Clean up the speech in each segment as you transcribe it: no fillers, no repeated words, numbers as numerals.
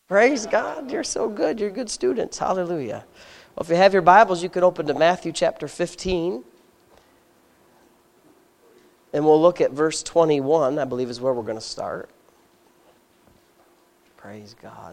Praise God. You're so good. You're good students. Hallelujah. Well, if you have your Bibles, you could open to Matthew chapter 15. And we'll look at verse 21, I believe is where we're going to start. Praise God.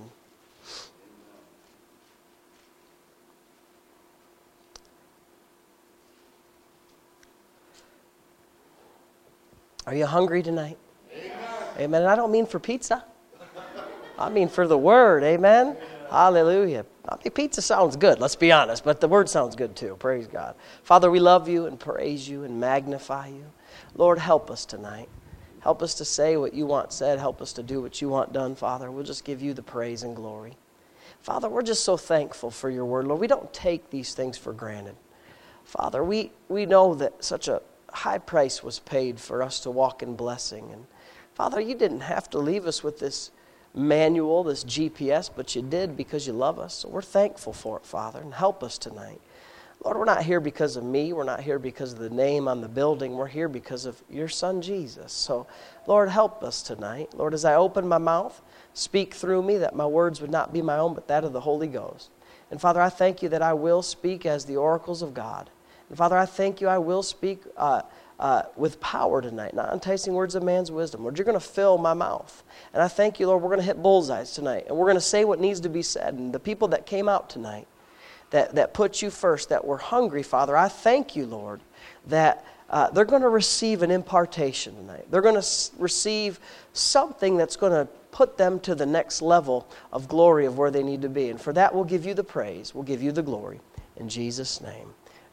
Are you hungry tonight? Amen. Amen. And I don't mean for pizza. I mean for the Word. Amen. Hallelujah. I mean, pizza sounds good, let's be honest, but the Word sounds good too. Praise God. Father, we love you and praise you and magnify you. Lord, help us tonight. Help us to say what you want said. Help us to do what you want done, Father. We'll just give you the praise and glory. Father, we're just so thankful for your word, Lord. We don't take these things for granted. Father, we know that such a high price was paid for us to walk in blessing. And Father, you didn't have to leave us with this manual, this GPS, but you did because you love us. So we're thankful for it, Father, and help us tonight. Lord, we're not here because of me. We're not here because of the name on the building. We're here because of your Son, Jesus. So, Lord, help us tonight. Lord, as I open my mouth, speak through me that my words would not be my own, but that of the Holy Ghost. And, Father, I thank you that I will speak as the oracles of God. And, Father, I thank you I will speak with power tonight, not enticing words of man's wisdom. Lord, you're going to fill my mouth. And I thank you, Lord, we're going to hit bullseyes tonight. And we're going to say what needs to be said. And the people that came out tonight, that put you first, that were hungry, Father, I thank you, Lord, that they're going to receive an impartation tonight. They're going to receive something that's going to put them to the next level of glory of where they need to be. And for that, we'll give you the praise. We'll give you the glory. In Jesus' name.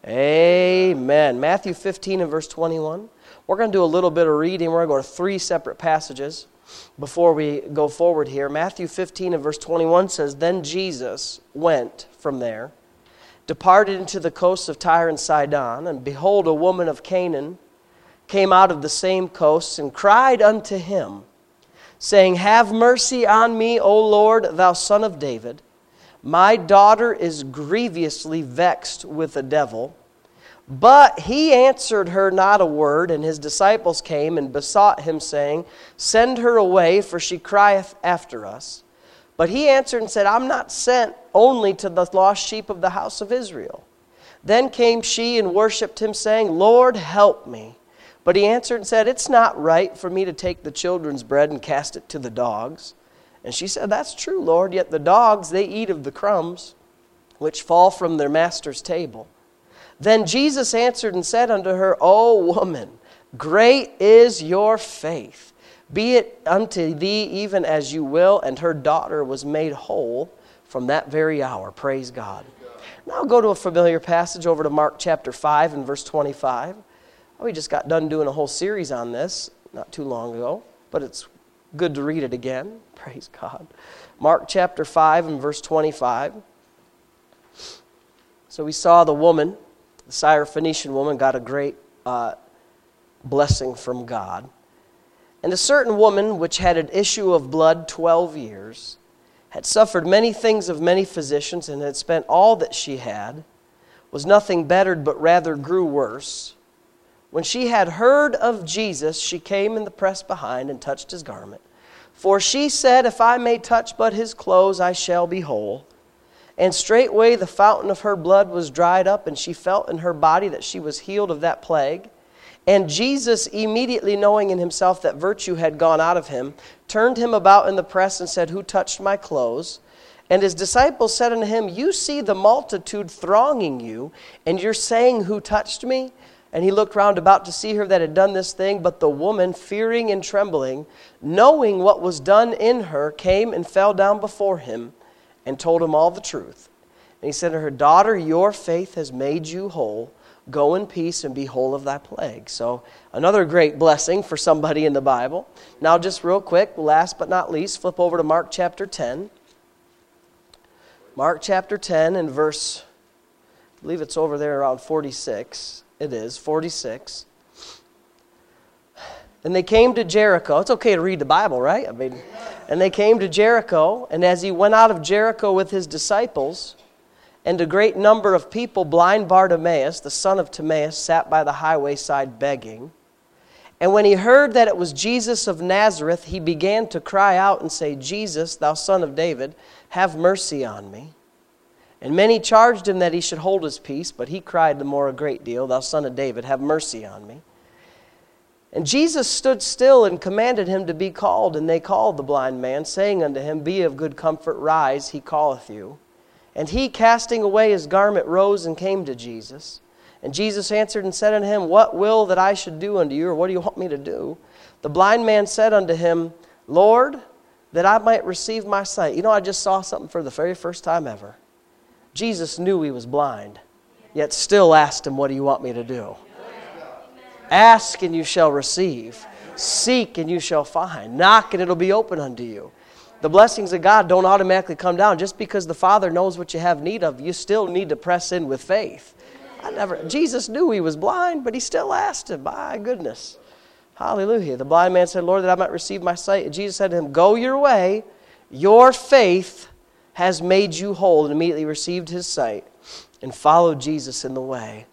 Amen. Matthew 15 and verse 21. We're going to do a little bit of reading. We're going to go to 3 separate passages before we go forward here. Matthew 15 and verse 21 says, "Then Jesus went from there, departed into the coasts of Tyre and Sidon, and behold, a woman of Canaan came out of the same coasts and cried unto him, saying, Have mercy on me, O Lord, thou Son of David. My daughter is grievously vexed with the devil. But he answered her not a word, and his disciples came and besought him, saying, Send her away, for she crieth after us. But he answered and said, I'm not sent only to the lost sheep of the house of Israel. Then came she and worshipped him, saying, Lord, help me. But he answered and said, It's not right for me to take the children's bread and cast it to the dogs. And she said, That's true, Lord, yet the dogs, they eat of the crumbs which fall from their master's table. Then Jesus answered and said unto her, O woman, great is your faith. Be it unto thee even as you will. And her daughter was made whole from that very hour. Praise God. Now I'll go to a familiar passage over to Mark chapter 5 and verse 25. We just got done doing a whole series on this not too long ago, but it's good to read it again. Praise God. Mark chapter 5 and verse 25. So we saw the woman, the Syrophoenician woman, got a great blessing from God. And a certain woman, which had an issue of blood 12 years, had suffered many things of many physicians, and had spent all that she had, was nothing bettered, but rather grew worse. When she had heard of Jesus, she came in the press behind and touched his garment. For she said, If I may touch but his clothes, I shall be whole. And straightway the fountain of her blood was dried up, and she felt in her body that she was healed of that plague. And Jesus, immediately knowing in himself that virtue had gone out of him, turned him about in the press and said, Who touched my clothes? And his disciples said unto him, You see the multitude thronging you, and you're saying, Who touched me? And he looked round about to see her that had done this thing. But the woman, fearing and trembling, knowing what was done in her, came and fell down before him and told him all the truth. And he said to her, Daughter, your faith has made you whole. Go in peace and be whole of thy plague. So another great blessing for somebody in the Bible. Now just real quick, last but not least, flip over to Mark chapter 10. Mark chapter 10 and verse, I believe it's over there around 46. It is, 46. And they came to Jericho. It's okay to read the Bible, right? And they came to Jericho, and as he went out of Jericho with his disciples, and a great number of people, blind Bartimaeus, the son of Timaeus, sat by the highway side begging. And when he heard that it was Jesus of Nazareth, he began to cry out and say, Jesus, thou son of David, have mercy on me. And many charged him that he should hold his peace, but he cried the more a great deal, Thou son of David, have mercy on me. And Jesus stood still and commanded him to be called. And they called the blind man, saying unto him, Be of good comfort, rise, he calleth you. And he, casting away his garment, rose and came to Jesus. And Jesus answered and said unto him, What will that I should do unto you, or what do you want me to do? The blind man said unto him, Lord, that I might receive my sight. You know, I just saw something for the very first time ever. Jesus knew he was blind, yet still asked him, What do you want me to do? Ask and you shall receive. Seek and you shall find. Knock and it'll be open unto you. The blessings of God don't automatically come down. Just because the Father knows what you have need of, you still need to press in with faith. Jesus knew he was blind, but he still asked him. My goodness. Hallelujah. The blind man said, Lord, that I might receive my sight. And Jesus said to him, Go your way. Your faith has made you whole. And immediately received his sight and followed Jesus in the way.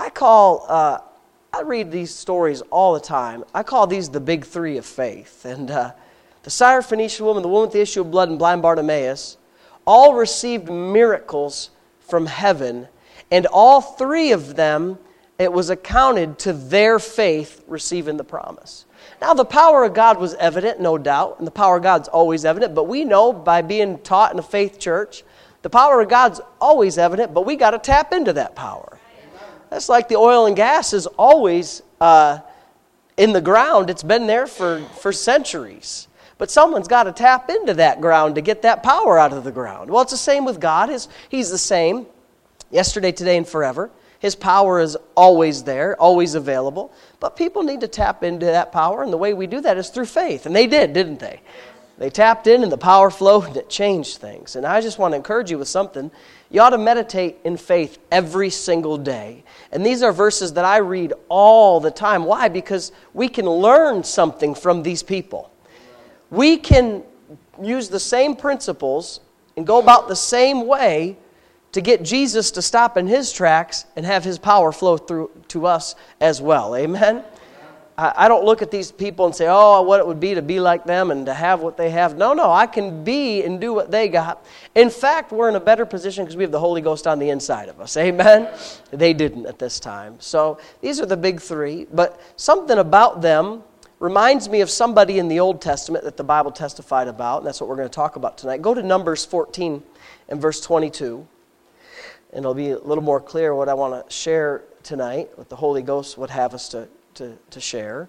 I read these stories all the time. I call these the big three of faith. And the Syrophoenician woman, the woman with the issue of blood, and blind Bartimaeus all received miracles from heaven. And all three of them, it was accounted to their faith receiving the promise. Now, the power of God was evident, no doubt, and the power of God's always evident, but we know by being taught in a faith church, the power of God's always evident, but we got to tap into that power. That's like the oil and gas is always in the ground. It's been there for centuries. But someone's got to tap into that ground to get that power out of the ground. Well, it's the same with God. He's the same. Yesterday, today, and forever. His power is always there, always available. But people need to tap into that power, and the way we do that is through faith. And they did, didn't they? They tapped in, and the power flowed, and it changed things. And I just want to encourage you with something. You ought to meditate in faith every single day. And these are verses that I read all the time. Why? Because we can learn something from these people. We can use the same principles and go about the same way to get Jesus to stop in his tracks and have his power flow through to us as well. Amen? I don't look at these people and say, oh, what it would be to be like them and to have what they have. No, I can be and do what they got. In fact, we're in a better position because we have the Holy Ghost on the inside of us. Amen? They didn't at this time. So these are the big three. But something about them reminds me of somebody in the Old Testament that the Bible testified about. And that's what we're going to talk about tonight. Go to Numbers 14 and verse 22. And it'll be a little more clear what I want to share tonight, what the Holy Ghost would have us to share.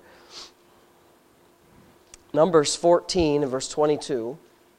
Numbers 14 and verse 22.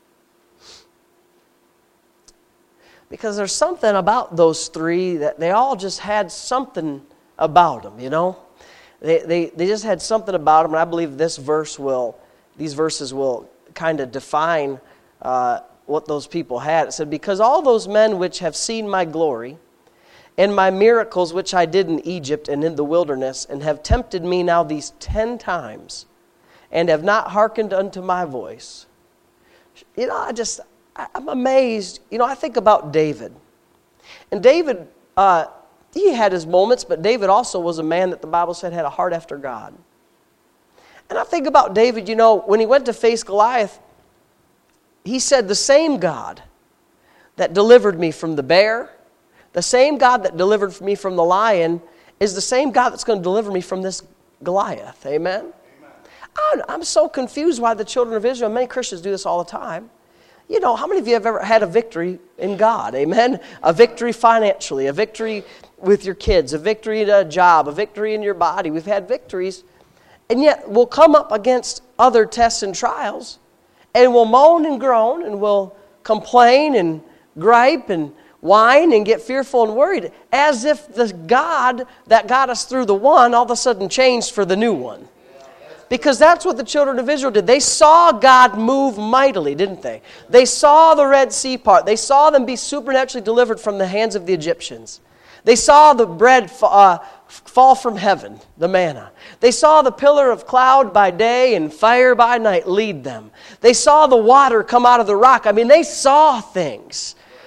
Because there's something about those three that they all just had something about them, you know. They just had something about them, and I believe these verses will kind of define what those people had. It said, because all those men which have seen my glory and my miracles which I did in Egypt and in the wilderness, and have tempted me now these 10 times, and have not hearkened unto my voice. You know, I'm amazed. You know, I think about David. And David, he had his moments, but David also was a man that the Bible said had a heart after God. And I think about David, you know, when he went to face Goliath, he said, the same God that delivered me from the bear, the same God that delivered me from the lion, is the same God that's going to deliver me from this Goliath. Amen? I'm so confused why the children of Israel, many Christians do this all the time. You know, how many of you have ever had a victory in God? Amen? A victory financially, a victory with your kids, a victory in a job, a victory in your body. We've had victories. And yet we'll come up against other tests and trials, and we'll moan and groan, and we'll complain and gripe and whine and get fearful and worried, as if the God that got us through the one all of a sudden changed for the new one. Because that's what the children of Israel did. They saw God move mightily, didn't they? They saw the Red Sea part. They saw them be supernaturally delivered from the hands of the Egyptians. They saw the bread fall from heaven, the manna. They saw the pillar of cloud by day and fire by night lead them. They saw the water come out of the rock. I mean, they saw things.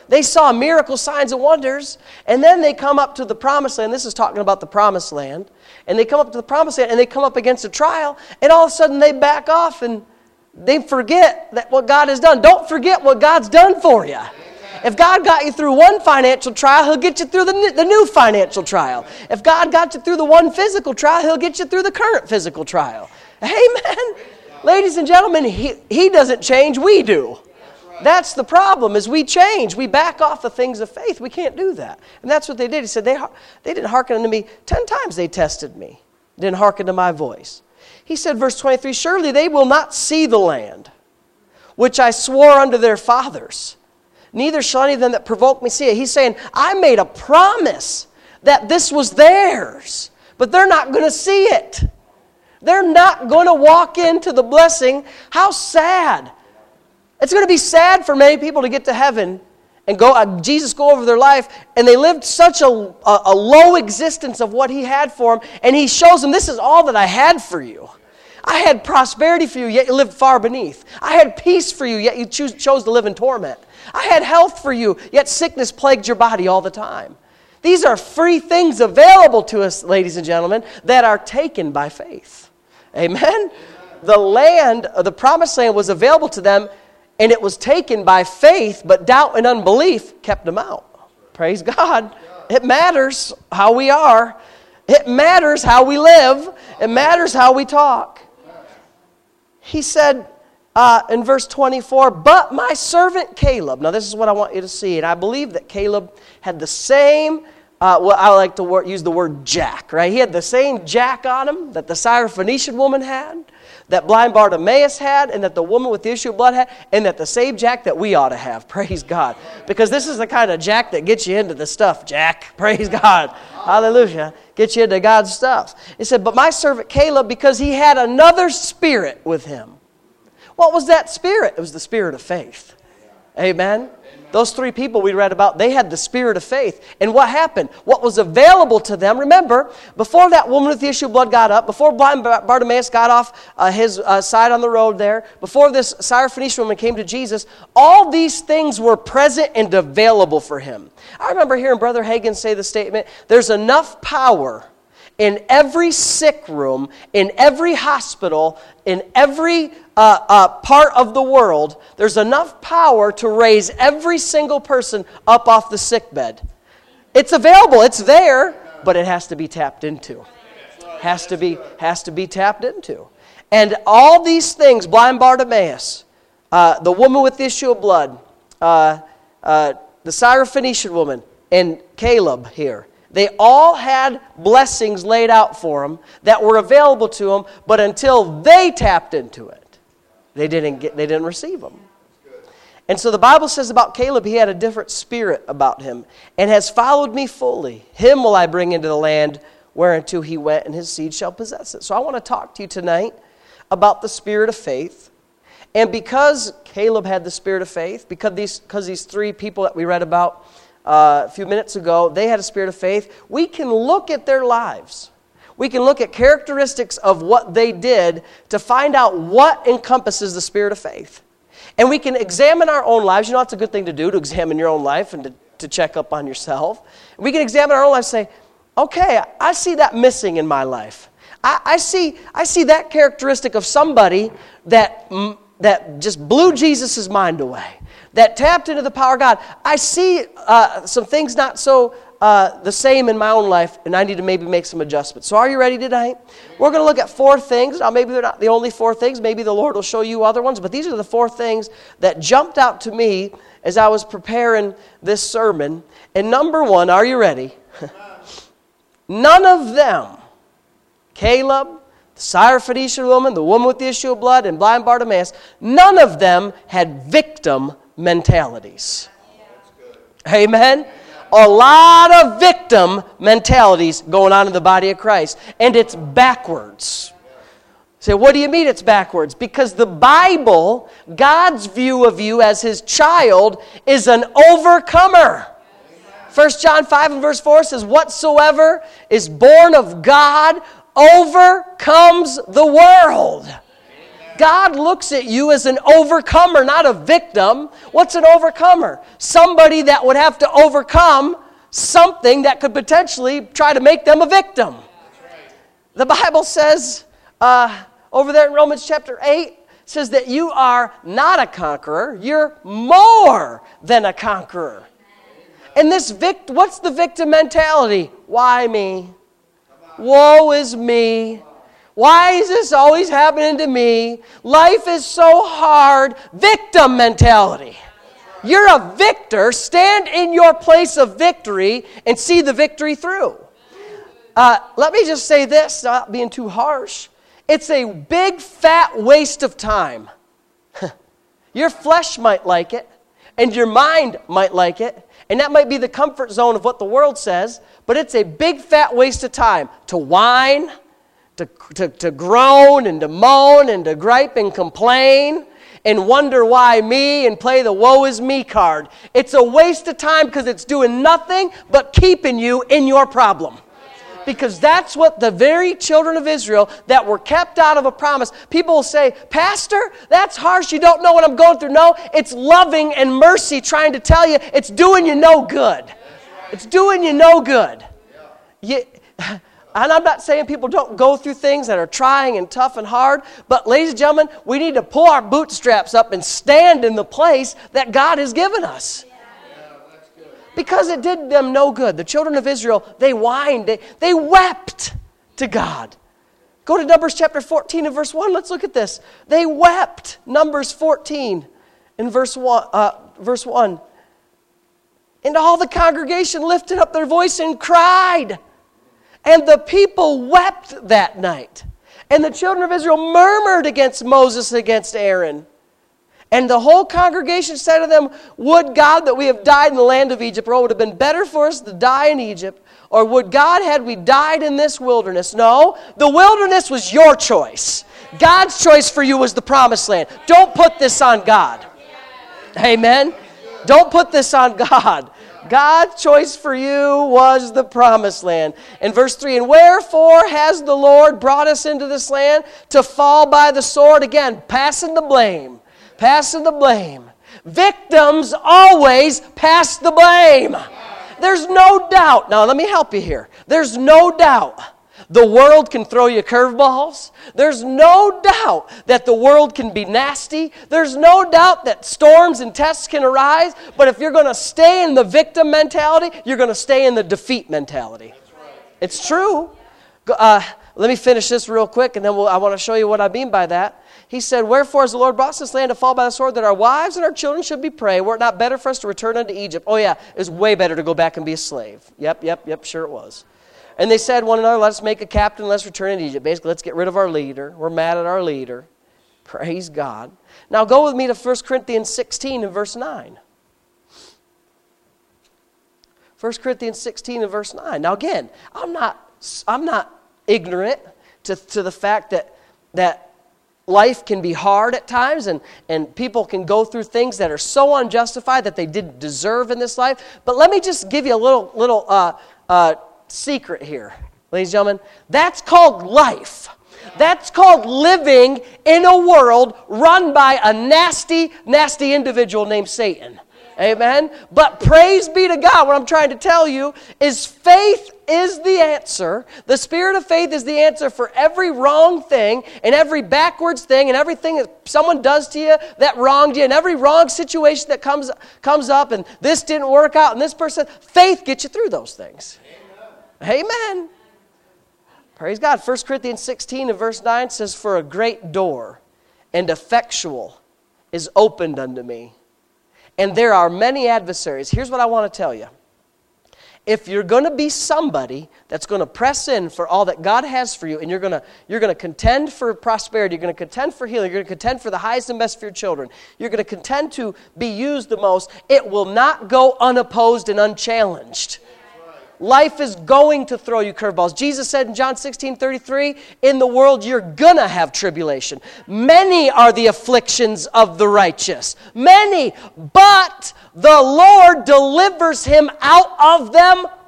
They saw miracle signs and wonders, and then they come up to the promised land. This is talking about the promised land. And they come up to the promised land, and they come up against a trial, and all of a sudden they back off, and they forget that what God has done. Don't forget what God's done for you. If God got you through one financial trial, He'll get you through the new financial trial. If God got you through the one physical trial, He'll get you through the current physical trial. Amen. Ladies and gentlemen, He doesn't change, we do. That's the problem, is we change. We back off the things of faith. We can't do that. And that's what they did. He said, they didn't hearken unto me. 10 times they tested me. Didn't hearken to my voice. He said, verse 23, surely they will not see the land, which I swore unto their fathers. Neither shall any of them that provoke me see it. He's saying, I made a promise that this was theirs, but they're not going to see it. They're not going to walk into the blessing. How sad. It's going to be sad for many people to get to heaven and Jesus go over their life, and they lived such a low existence of what He had for them, and He shows them, this is all that I had for you. I had prosperity for you, yet you lived far beneath. I had peace for you, yet you chose to live in torment. I had health for you, yet sickness plagued your body all the time. These are free things available to us, ladies and gentlemen, that are taken by faith. Amen? The land, the promised land was available to them, and it was taken by faith, but doubt and unbelief kept them out. Praise God. It matters how we are. It matters how we live. It matters how we talk. He said in verse 24, but my servant Caleb. Now this is what I want you to see. And I believe that Caleb had the same, I like to use the word jack, right? He had the same jack on him that the Syrophoenician woman had, that blind Bartimaeus had, and that the woman with the issue of blood had, and that the same jack that we ought to have. Praise God. Because this is the kind of jack that gets you into the stuff, Jack. Praise God. Hallelujah. Gets you into God's stuff. He said, but my servant Caleb, because he had another spirit with him. What was that spirit? It was the spirit of faith. Amen. Those 3 people we read about, they had the spirit of faith. And what happened? What was available to them, remember, before that woman with the issue of blood got up, before blind Bartimaeus got off his side on the road there, before this Syrophoenician woman came to Jesus, all these things were present and available for him. I remember hearing Brother Hagin say the statement, there's enough power in every sick room, in every hospital, in every part of the world, there's enough power to raise every single person up off the sick bed. It's available, it's there, but it has to be tapped into. Has to be tapped into. And all these things, blind Bartimaeus, the woman with the issue of blood, the Syrophoenician woman, and Caleb here, they all had blessings laid out for them that were available to them, but until they tapped into it, they didn't receive them. And so the Bible says about Caleb, he had a different spirit about him, and has followed me fully. Him will I bring into the land whereunto he went, and his seed shall possess it. So I want to talk to you tonight about the spirit of faith. And because Caleb had the spirit of faith, because these 3 people that we read about a few minutes ago, they had a spirit of faith, we can look at their lives. We can look at characteristics of what they did to find out what encompasses the spirit of faith. And we can examine our own lives. You know, that's a good thing to do, to examine your own life and to check up on yourself. We can examine our own life and say, okay, I see that missing in my life. I see that characteristic of somebody that just blew Jesus' mind away, that tapped into the power of God. I see some things not so the same in my own life, and I need to maybe make some adjustments. So are you ready tonight? We're going to look at 4 things. Now maybe they're not the only 4 things. Maybe the Lord will show you other ones, but these are the 4 things that jumped out to me as I was preparing this sermon. And number 1, are you ready? None of them, Caleb, the Syrophoenician woman, the woman with the issue of blood, and blind Bartimaeus, none of them had victim mentalities. Amen? A lot of victim mentalities going on in the body of Christ. And it's backwards. Say, what do you mean it's backwards? Because the Bible, God's view of you as His child, is an overcomer. 1 John 5 and verse 4 says, whatsoever is born of God overcomes the world. God looks at you as an overcomer, not a victim. What's an overcomer? Somebody that would have to overcome something that could potentially try to make them a victim. The Bible says, over there in Romans chapter 8, says that you are not a conqueror, you're more than a conqueror. And this what's the victim mentality? Why me? Woe is me. Why is this always happening to me? Life is so hard. Victim mentality. You're a victor. Stand in your place of victory and see the victory through. Let me just say this, not being too harsh. It's a big, fat waste of time. Your flesh might like it, and your mind might like it, and that might be the comfort zone of what the world says, but it's a big, fat waste of time to whine, to groan, and to moan, and to gripe and complain, and wonder why me, and play the woe is me card. It's a waste of time because it's doing nothing but keeping you in your problem. Because that's what the very children of Israel that were kept out of a promise. People will say, Pastor, that's harsh. You don't know what I'm going through. No, it's loving and mercy trying to tell you it's doing you no good. It's doing you no good. And I'm not saying people don't go through things that are trying and tough and hard. But ladies and gentlemen, we need to pull our bootstraps up and stand in the place that God has given us. Because it did them no good. The children of Israel, they whined, they wept to God. Go to Numbers chapter 14 and verse 1. Let's look at this. They wept. Numbers 14 in verse 1. And all the congregation lifted up their voice and cried. And the people wept that night. And the children of Israel murmured against Moses and against Aaron. And the whole congregation said to them, would God that we have died in the land of Egypt, or it would have been better for us to die in Egypt, or would God had we died in this wilderness? No, the wilderness was your choice. God's choice for you was the promised land. Don't put this on God. Amen? Don't put this on God. God's choice for you was the promised land. In verse 3, and wherefore has the Lord brought us into this land to fall by the sword? Again, passing the blame. Passing the blame. Victims always pass the blame. There's no doubt. Now, let me help you here. There's no doubt the world can throw you curveballs. There's no doubt that the world can be nasty. There's no doubt that storms and tests can arise. But if you're going to stay in the victim mentality, you're going to stay in the defeat mentality. It's true. Let me finish this real quick, and then I want to show you what I mean by that. He said, wherefore has the Lord brought us this land to fall by the sword, that our wives and our children should be prey? Were it not better for us to return unto Egypt? Oh yeah, it was way better to go back and be a slave. Yep, sure it was. And they said one another, let us make a captain, let's return into Egypt. Basically, let's get rid of our leader. We're mad at our leader. Praise God. Now go with me to 1 Corinthians 16 and verse 9. 1 Corinthians 16 and verse 9. Now again, I'm not ignorant to the fact that life can be hard at times, and people can go through things that are so unjustified that they didn't deserve in this life. But let me just give you a little secret here, ladies and gentlemen. That's called life. That's called living in a world run by a nasty, nasty individual named Satan. Amen? But praise be to God. What I'm trying to tell you is faith is the answer. The spirit of faith is the answer for every wrong thing and every backwards thing and everything that someone does to you that wronged you and every wrong situation that comes up and this didn't work out and this person. Faith gets you through those things. Amen. Amen. Praise God. 1 Corinthians 16 and verse 9 says, for a great door and effectual is opened unto me. And there are many adversaries. Here's what I want to tell you. If you're going to be somebody that's going to press in for all that God has for you, and you're going to contend for prosperity, you're going to contend for healing, you're going to contend for the highest and best for your children, you're going to contend to be used the most, it will not go unopposed and unchallenged. Life is going to throw you curveballs. Jesus said in John 16:33, in the world you're going to have tribulation. Many are the afflictions of the righteous. Many. But the Lord delivers him out of them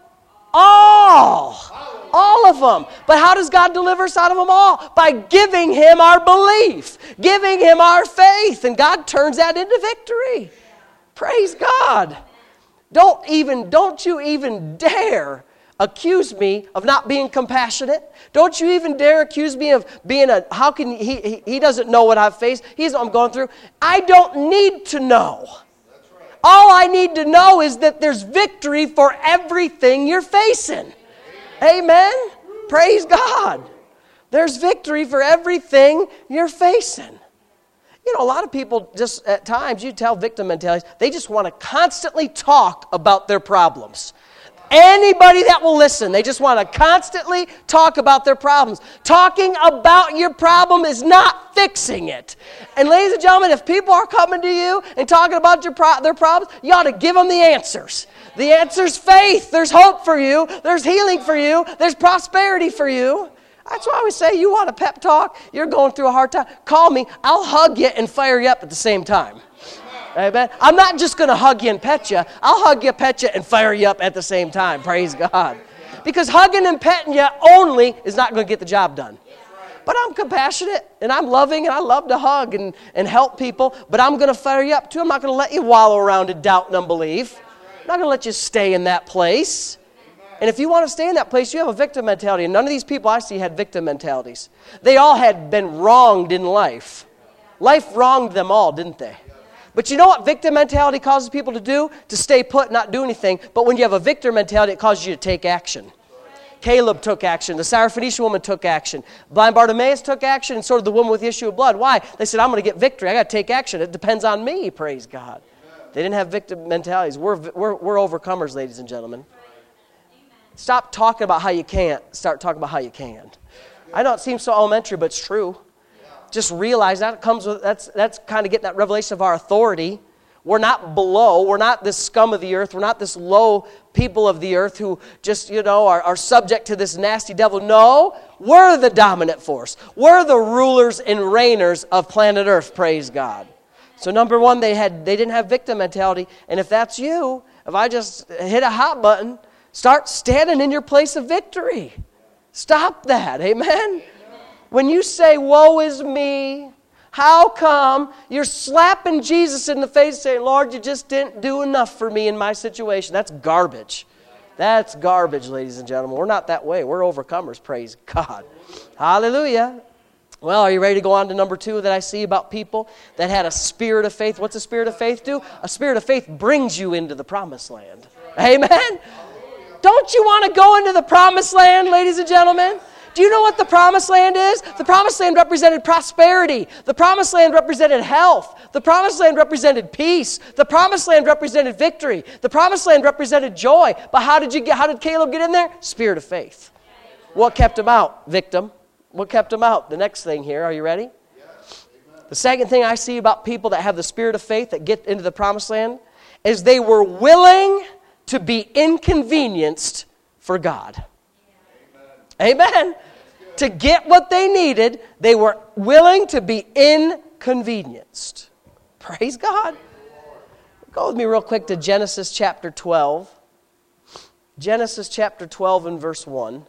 All. All of them. But how does God deliver us out of them all? By giving Him our belief, giving Him our faith, and God turns that into victory. Praise God. Don't you even dare accuse me of not being compassionate. Don't you even dare accuse me of being how can he doesn't know what I've faced. He's what I'm going through. I don't need to know. All I need to know is that there's victory for everything you're facing. Amen? Praise God. There's victory for everything you're facing. You know, a lot of people just at times, you tell victim mentalities, they just want to constantly talk about their problems. Anybody that will listen, they just want to constantly talk about their problems. Talking about your problem is not fixing it. And ladies and gentlemen, if people are coming to you and talking about their problems, you ought to give them the answers. The answer's faith. There's hope for you. There's healing for you. There's prosperity for you. That's why we say you want a pep talk. You're going through a hard time. Call me. I'll hug you and fire you up at the same time. Amen. I'm not just going to hug you and pet you. I'll hug you, pet you, and fire you up at the same time. Praise God. Because hugging and petting you only is not going to get the job done. But I'm compassionate, and I'm loving, and I love to hug and help people. But I'm going to fire you up too. I'm not going to let you wallow around in doubt and unbelief. I'm not going to let you stay in that place. And if you want to stay in that place, you have a victim mentality. And none of these people I see had victim mentalities. They all had been wronged in life. Life wronged them all, didn't they? But you know what victim mentality causes people to do? To stay put, not do anything. But when you have a victim mentality, it causes you to take action. Caleb took action. The Syrophoenician woman took action. Blind Bartimaeus took action, and so did the woman with the issue of blood. Why? They said, I'm going to get victory. I got to take action. It depends on me, praise God. They didn't have victim mentalities. We're overcomers, ladies and gentlemen. Stop talking about how you can't. Start talking about how you can. I know it seems so elementary, but it's true. Just realize that comes with that's kind of getting that revelation of our authority. We're not below. We're not this scum of the earth. We're not this low people of the earth who just, are subject to this nasty devil. No, we're the dominant force. We're the rulers and reigners of planet Earth, praise God. So number one, they didn't have victim mentality. And if that's you, if I just hit a hot button, start standing in your place of victory. Stop that, amen? When you say, woe is me, how come? You're slapping Jesus in the face saying, Lord, you just didn't do enough for me in my situation. That's garbage. That's garbage, ladies and gentlemen. We're not that way. We're overcomers, praise God. Hallelujah. Well, are you ready to go on to number 2 that I see about people that had a spirit of faith? What's a spirit of faith do? A spirit of faith brings you into the promised land. Amen? Don't you want to go into the promised land, ladies and gentlemen? Do you know what the promised land is? The promised land represented prosperity. The promised land represented health. The promised land represented peace. The promised land represented victory. The promised land represented joy. But how did Caleb get in there? Spirit of faith. What kept him out? Victim. What kept him out? The next thing here. Are you ready? The second thing I see about people that have the spirit of faith that get into the promised land is they were willing to be inconvenienced for God. Amen. To get what they needed, they were willing to be inconvenienced. Praise God. Go with me real quick to Genesis chapter 12. Genesis chapter 12 and verse 1.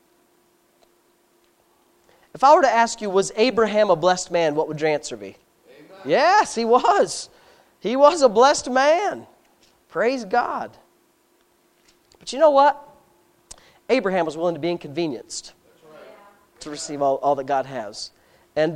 If I were to ask you, was Abraham a blessed man, what would your answer be? Amen. Yes, he was. He was a blessed man. Praise God. But you know what? Abraham was willing to be inconvenienced to receive all that God has. And,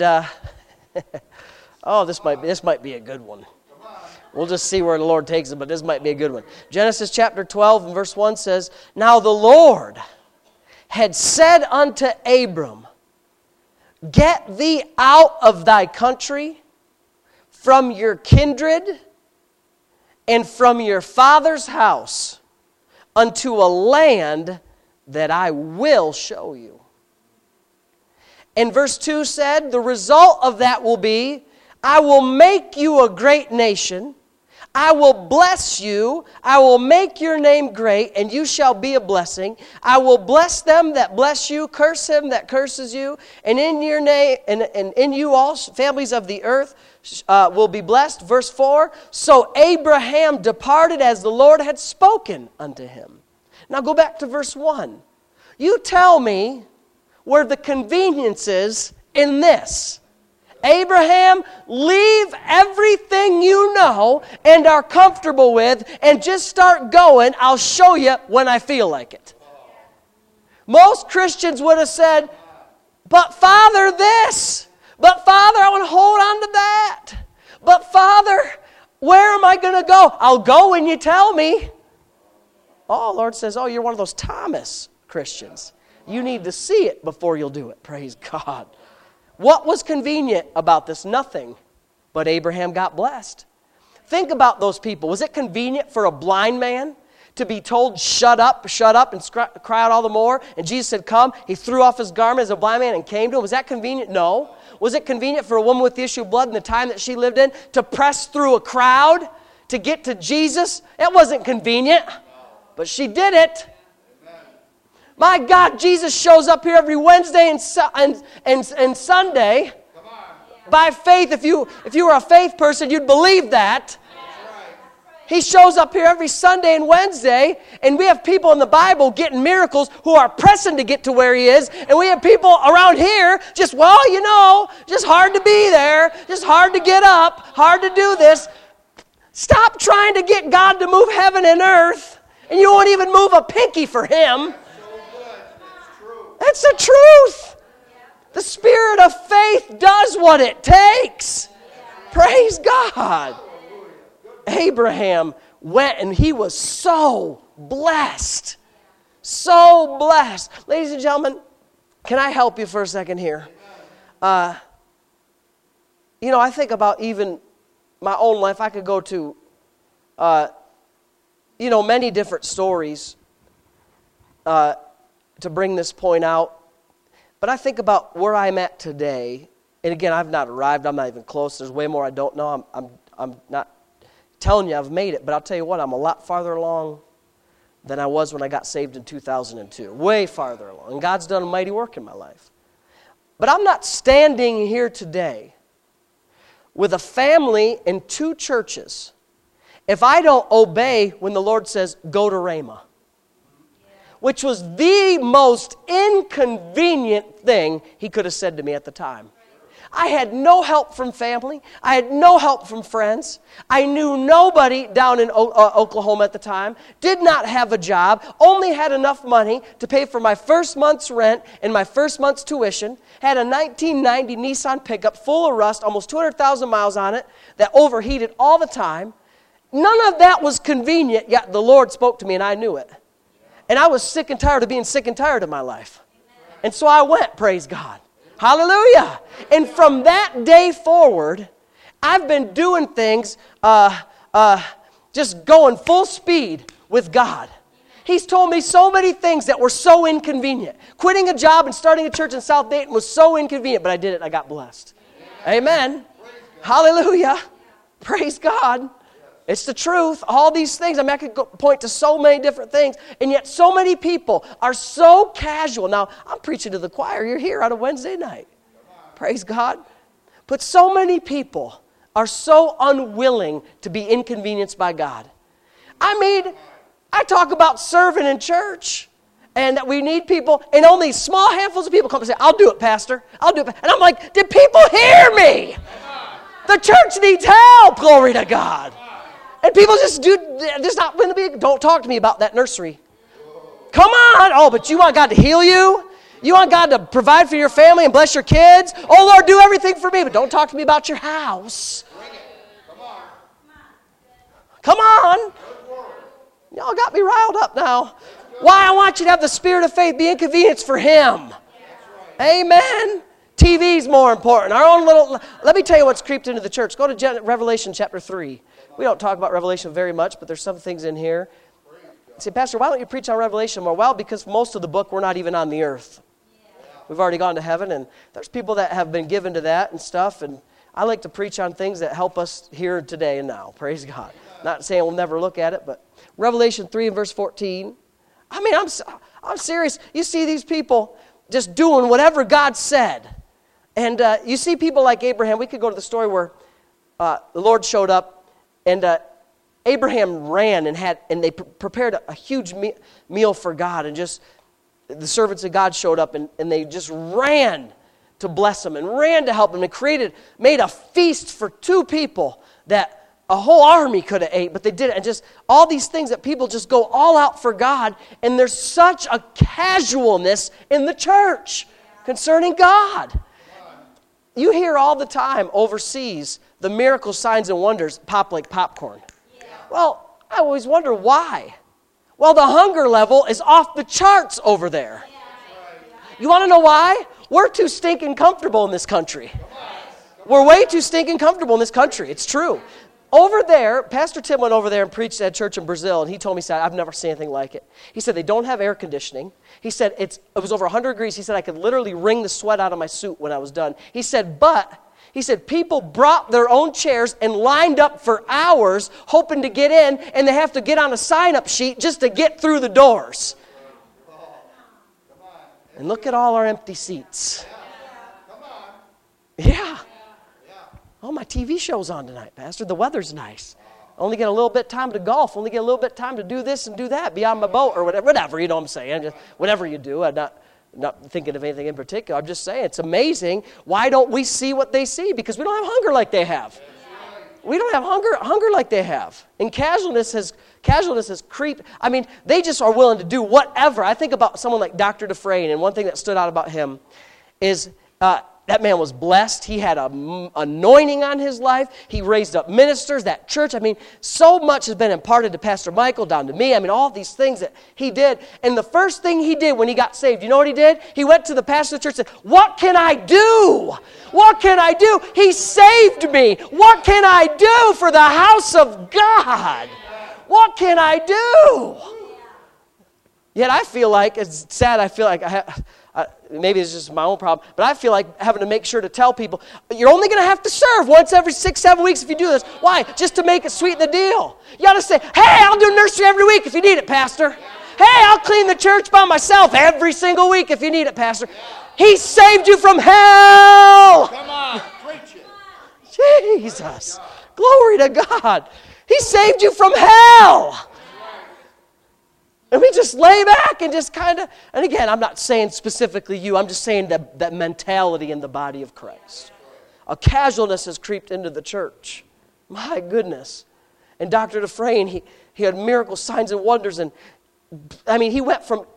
this might be a good one. We'll just see where the Lord takes it, but this might be a good one. Genesis chapter 12 and verse 1 says, Now the Lord had said unto Abram, Get thee out of thy country, from your kindred, and from your father's house, unto a land that I will show you. And verse 2 said, the result of that will be, I will make you a great nation. I will bless you. I will make your name great, and you shall be a blessing. I will bless them that bless you, curse him that curses you, and in your name and in you all families of the earth will be blessed. Verse 4, so Abraham departed as the Lord had spoken unto him. Now go back to verse 1. You tell me where the convenience is in this. Abraham, leave everything you know and are comfortable with and just start going. I'll show you when I feel like it. Most Christians would have said, but Father, this. But Father, I want to hold on to that. But Father, where am I going to go? I'll go when you tell me. Oh, Lord says, oh, you're one of those Thomas Christians. You need to see it before you'll do it. Praise God. What was convenient about this? Nothing. But Abraham got blessed. Think about those people. Was it convenient for a blind man to be told, shut up, and cry out all the more? And Jesus said, come. He threw off his garment as a blind man and came to him. Was that convenient? No. Was it convenient for a woman with the issue of blood in the time that she lived in to press through a crowd to get to Jesus? It wasn't convenient. But she did it. My God, Jesus shows up here every Wednesday and Sunday. By faith, if you were a faith person, you'd believe that. He shows up here every Sunday and Wednesday, and we have people in the Bible getting miracles who are pressing to get to where He is, and we have people around here just hard to be there, just hard to get up, hard to do this. Stop trying to get God to move heaven and earth, and you won't even move a pinky for Him. That's the truth. The spirit of faith does what it takes. Praise God. Abraham went and he was so blessed. So blessed. Ladies and gentlemen, can I help you for a second here? I think about even my own life. I could go to, many different stories to bring this point out. But I think about where I'm at today. And again, I've not arrived. I'm not even close. There's way more I don't know. I'm not telling you I've made it. But I'll tell you what, I'm a lot farther along than I was when I got saved in 2002. Way farther along. And God's done a mighty work in my life. But I'm not standing here today with a family in 2 churches if I don't obey when the Lord says, go to Rhema. Which was the most inconvenient thing He could have said to me at the time. I had no help from family. I had no help from friends. I knew nobody down in Oklahoma at the time. Did not have a job. Only had enough money to pay for my first month's rent and my first month's tuition. Had a 1990 Nissan pickup full of rust, almost 200,000 miles on it, that overheated all the time. None of that was convenient, yet the Lord spoke to me and I knew it. And I was sick and tired of being sick and tired of my life. And so I went, praise God. Hallelujah. And from that day forward, I've been doing things, just going full speed with God. He's told me so many things that were so inconvenient. Quitting a job and starting a church in South Dayton was so inconvenient, but I did it and I got blessed. Amen. Hallelujah. Praise God. It's the truth. All these things. I could point to so many different things. And yet so many people are so casual. Now, I'm preaching to the choir. You're here on a Wednesday night. Praise God. But so many people are so unwilling to be inconvenienced by God. I talk about serving in church. And that we need people. And only small handfuls of people come and say, I'll do it, Pastor. I'll do it. And I'm like, did people hear me? The church needs help. Glory to God. And people just not going to be, don't talk to me about that nursery. Come on. Oh, but you want God to heal you? You want God to provide for your family and bless your kids? Oh, Lord, do everything for me, but don't talk to me about your house. Come on. Y'all got me riled up now. Why? I want you to have the spirit of faith, be inconvenience for Him. Amen. TV's more important. Let me tell you what's creeped into the church. Go to Revelation chapter 3. We don't talk about Revelation very much, but there's some things in here. You say, Pastor, why don't you preach on Revelation more? Well, because most of the book we're not even on the earth. We've already gone to heaven, and there's people that have been given to that and stuff, and I like to preach on things that help us here today and now. Praise God. Not saying we'll never look at it, but Revelation 3 and verse 14. I'm serious. You see these people just doing whatever God said. And you see people like Abraham. We could go to the story where the Lord showed up, and Abraham ran and they prepared a huge meal for God, and just the servants of God showed up, and they just ran to bless him and ran to help him and made a feast for 2 people that a whole army could have ate, but they didn't. And just all these things that people just go all out for God, and there's such a casualness in the church concerning God. You hear all the time overseas the miracle signs and wonders pop like popcorn. Well, I always wonder why. Well, the hunger level is off the charts over there. You want to know why? We're too stinking comfortable in this country. We're way too stinking comfortable in this country. It's true. Over there, Pastor Tim went over there and preached at a church in Brazil, and he told me, he said, I've never seen anything like it. He said, they don't have air conditioning. He said, it was over 100 degrees. He said, I could literally wring the sweat out of my suit when I was done. He said, people brought their own chairs and lined up for hours hoping to get in, and they have to get on a sign-up sheet just to get through the doors. And look at all our empty seats. Yeah. Oh, my TV show's on tonight, Pastor. The weather's nice. Only get a little bit time to golf. Only get a little bit time to do this and do that. Be on my boat or whatever, you know what I'm saying. Just whatever you do. I'm not thinking of anything in particular. I'm just saying it's amazing. Why don't we see what they see? Because we don't have hunger like they have. We don't have hunger like they have. And casualness has creeped. I mean, they just are willing to do whatever. I think about someone like Dr. Dufresne, and one thing that stood out about him is that man was blessed. He had an anointing on his life. He raised up ministers, that church. I mean, so much has been imparted to Pastor Michael, down to me. I mean, all these things that he did. And the first thing he did when he got saved, you know what he did? He went to the pastor of the church and said, what can I do? What can I do? He saved me. What can I do for the house of God? What can I do? Yet I feel like, it's sad, I feel like maybe it's just my own problem, but I feel like having to make sure to tell people, you're only going to have to serve once every 6-7 weeks if you do this. Why? Just to make it sweeten the deal. You ought to say, hey, I'll do nursery every week if you need it, Pastor. Hey, I'll clean the church by myself every single week if you need it, Pastor. He saved you from hell. Come on, preach it. Jesus. Glory to God. He saved you from hell. And we just lay back and just kind of, and again, I'm not saying specifically you, I'm just saying that mentality in the body of Christ. A casualness has creeped into the church. My goodness. And Dr. Dufresne, he had miracle signs and wonders, and I mean, he went from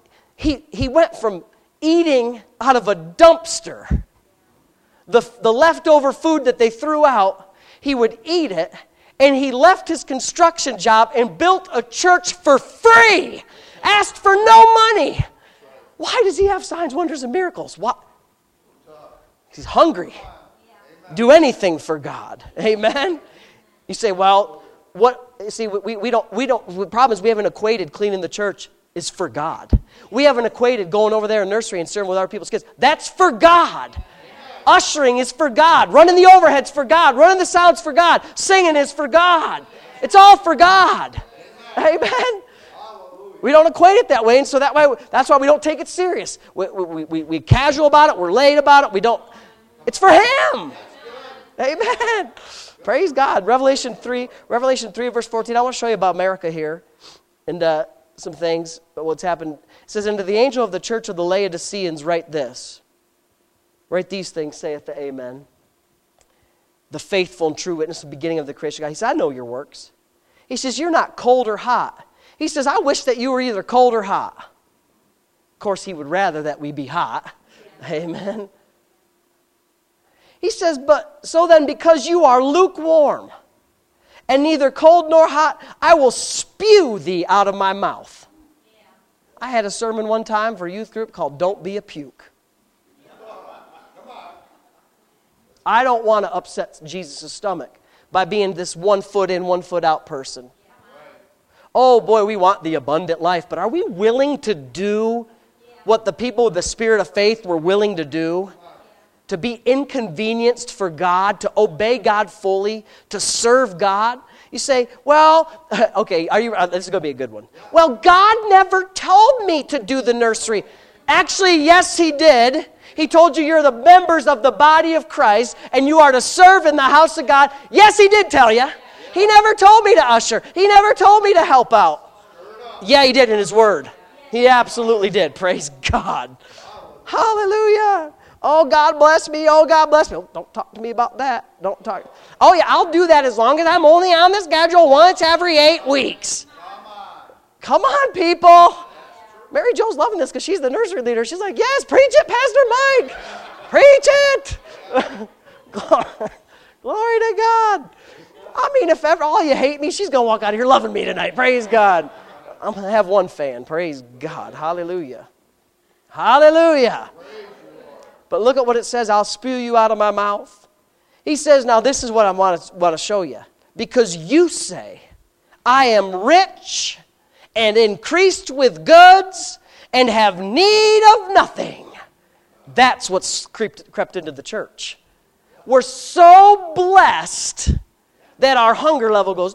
eating out of a dumpster, the leftover food that they threw out, he would eat it, and he left his construction job and built a church for free. Asked for no money. Why does he have signs, wonders, and miracles? What? He's hungry. Do anything for God. Amen? You say, well, what? See, we don't, the problem is we haven't equated cleaning the church is for God. We haven't equated going over there in nursery and serving with other people's kids. That's for God. Ushering is for God. Running the overhead's for God. Running the sound's for God. Singing is for God. It's all for God. Amen? We don't equate it that way, and so that's why we don't take it serious. We casual about it. We're late about it. We don't. It's for Him. Amen. Praise God. Revelation 3, verse 14. I want to show you about America here and some things, what's happened. It says, "And to the angel of the church of the Laodiceans write this. Write these things, saith the Amen. The faithful and true witness, the beginning of the creation of God." He said, "I know your works." He says, "You're not cold or hot." He says, "I wish that you were either cold or hot." Of course, he would rather that we be hot. Amen. He says, "But so then, because you are lukewarm and neither cold nor hot, I will spew thee out of my mouth." Yeah. I had a sermon one time for a youth group called "Don't Be a Puke." I don't want to upset Jesus' stomach by being this 1 foot in, 1 foot out person. Oh boy, we want the abundant life, but are we willing to do what the people with the spirit of faith were willing to do? To be inconvenienced for God, to obey God fully, to serve God? You say, well, okay, this is going to be a good one. Well, God never told me to do the nursery. Actually, yes, He did. He told you you're the members of the body of Christ and you are to serve in the house of God. Yes, He did tell you. He never told me to usher. He never told me to help out. Yeah, he did in his word. He absolutely did. Praise God. Hallelujah. Oh, God bless me. Oh, God bless me. Oh, don't talk to me about that. Don't talk. Oh, yeah, I'll do that as long as I'm only on the schedule once every 8 weeks. Come on, people. Mary Jo's loving this because she's the nursery leader. She's like, yes, preach it, Pastor Mike. Preach it. Glory to God. I mean, if ever all you hate me, she's going to walk out of here loving me tonight. Praise God. I'm going to have one fan. Praise God. Hallelujah. Hallelujah. But look at what it says. I'll spew you out of my mouth. He says, now this is what I want to show you. Because you say, I am rich and increased with goods and have need of nothing. That's what's crept into the church. We're so blessed that our hunger level goes,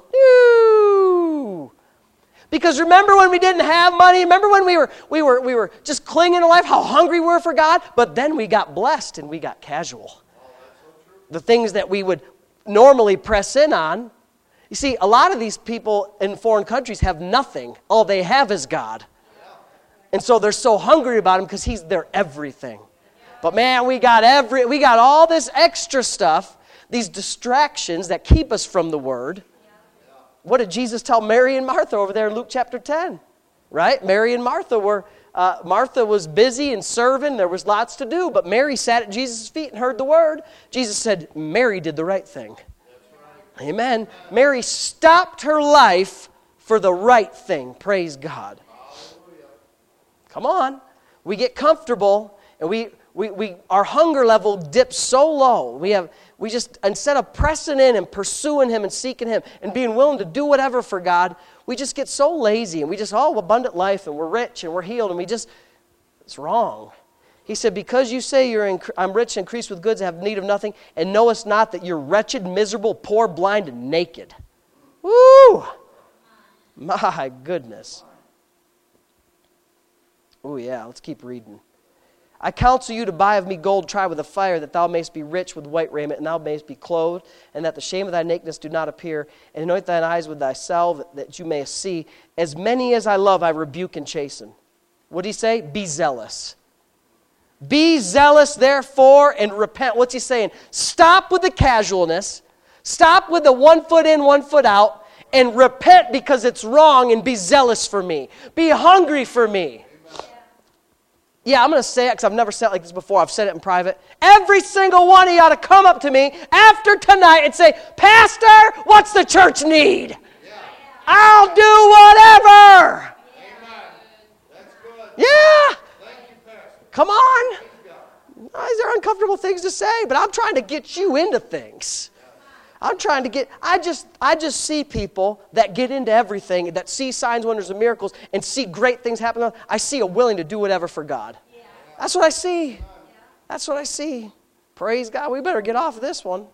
no. Because remember when we didn't have money? Remember when we were just clinging to life, how hungry we were for God? But then we got blessed and we got casual. The things that we would normally press in on. You see, a lot of these people in foreign countries have nothing. All they have is God. And so they're so hungry about Him because He's their everything. But man, we got all this extra stuff, these distractions that keep us from the Word. What did Jesus tell Mary and Martha over there in Luke chapter 10? Right? Mary and Martha were, Martha was busy and serving. There was lots to do. But Mary sat at Jesus' feet and heard the word. Jesus said, Mary did the right thing. Right. Amen. Mary stopped her life for the right thing. Praise God. Hallelujah. Come on. We get comfortable and our hunger level dips so low. We just, instead of pressing in and pursuing Him and seeking Him and being willing to do whatever for God, we just get so lazy and we just, abundant life and we're rich and we're healed and it's wrong. He said, because you say I'm rich and increased with goods and have need of nothing, and knowest not that you're wretched, miserable, poor, blind, and naked. Woo! My goodness. Oh yeah, let's keep reading. I counsel you to buy of me gold tried with a fire, that thou mayst be rich with white raiment, and thou mayst be clothed, and that the shame of thy nakedness do not appear. And anoint thine eyes with thy salve, that you may see. As many as I love, I rebuke and chasten. What did he say? Be zealous. Be zealous, therefore, and repent. What's he saying? Stop with the casualness. Stop with the 1 foot in, 1 foot out, and repent because it's wrong, and be zealous for me. Be hungry for me. Yeah, I'm going to say it because I've never said it like this before. I've said it in private. Every single one of you ought to come up to me after tonight and say, Pastor, what's the church need? Yeah. I'll do whatever. Amen. That's good. Yeah. Thank you, Pastor. Come on. These are uncomfortable things to say, but I'm trying to get you into things. I'm trying to get, I just see people that get into everything, that see signs, wonders, and miracles, and see great things happen. I see a willing to do whatever for God. Yeah. That's what I see. That's what I see. Praise God. We better get off of this one.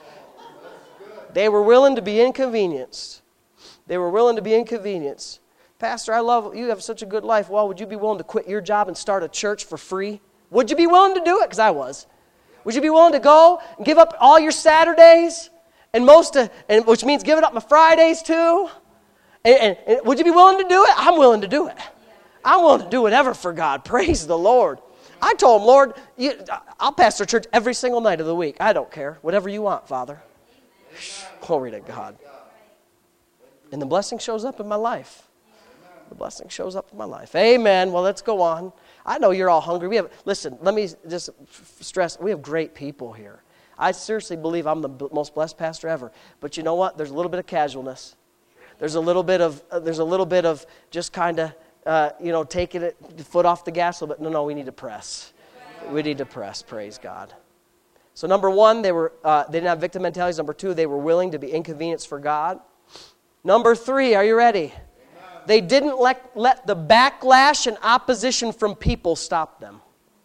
They were willing to be inconvenienced. They were willing to be inconvenienced. Pastor, I love you. Have such a good life. Well, would you be willing to quit your job and start a church for free? Would you be willing to do it? Because I was. Would you be willing to go and give up all your Saturdays? And which means giving up my Fridays too. And would you be willing to do it? I'm willing to do it. I'm willing to do whatever for God. Praise the Lord. I told him, Lord, I'll pastor church every single night of the week. I don't care. Whatever you want, Father. Glory to God. And the blessing shows up in my life. The blessing shows up in my life. Amen. Well, let's go on. I know you're all hungry. Listen, let me just stress, we have great people here. I seriously believe I'm the most blessed pastor ever. But you know what? There's a little bit of casualness. There's a little bit of just kind of, taking the foot off the gas a little bit. No, we need to press. We need to press. Praise God. So number one, they didn't have victim mentalities. Number two, they were willing to be inconvenienced for God. Number three, are you ready? Amen. They didn't let the backlash and opposition from people stop them.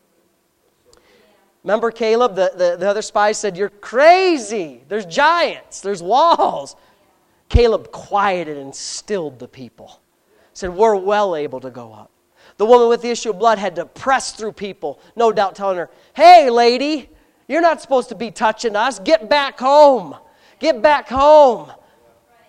Remember Caleb, the other spies said, you're crazy. There's giants. There's walls. Caleb quieted and stilled the people. Said, we're well able to go up. The woman with the issue of blood had to press through people, no doubt telling her, hey, lady, you're not supposed to be touching us. Get back home. Get back home.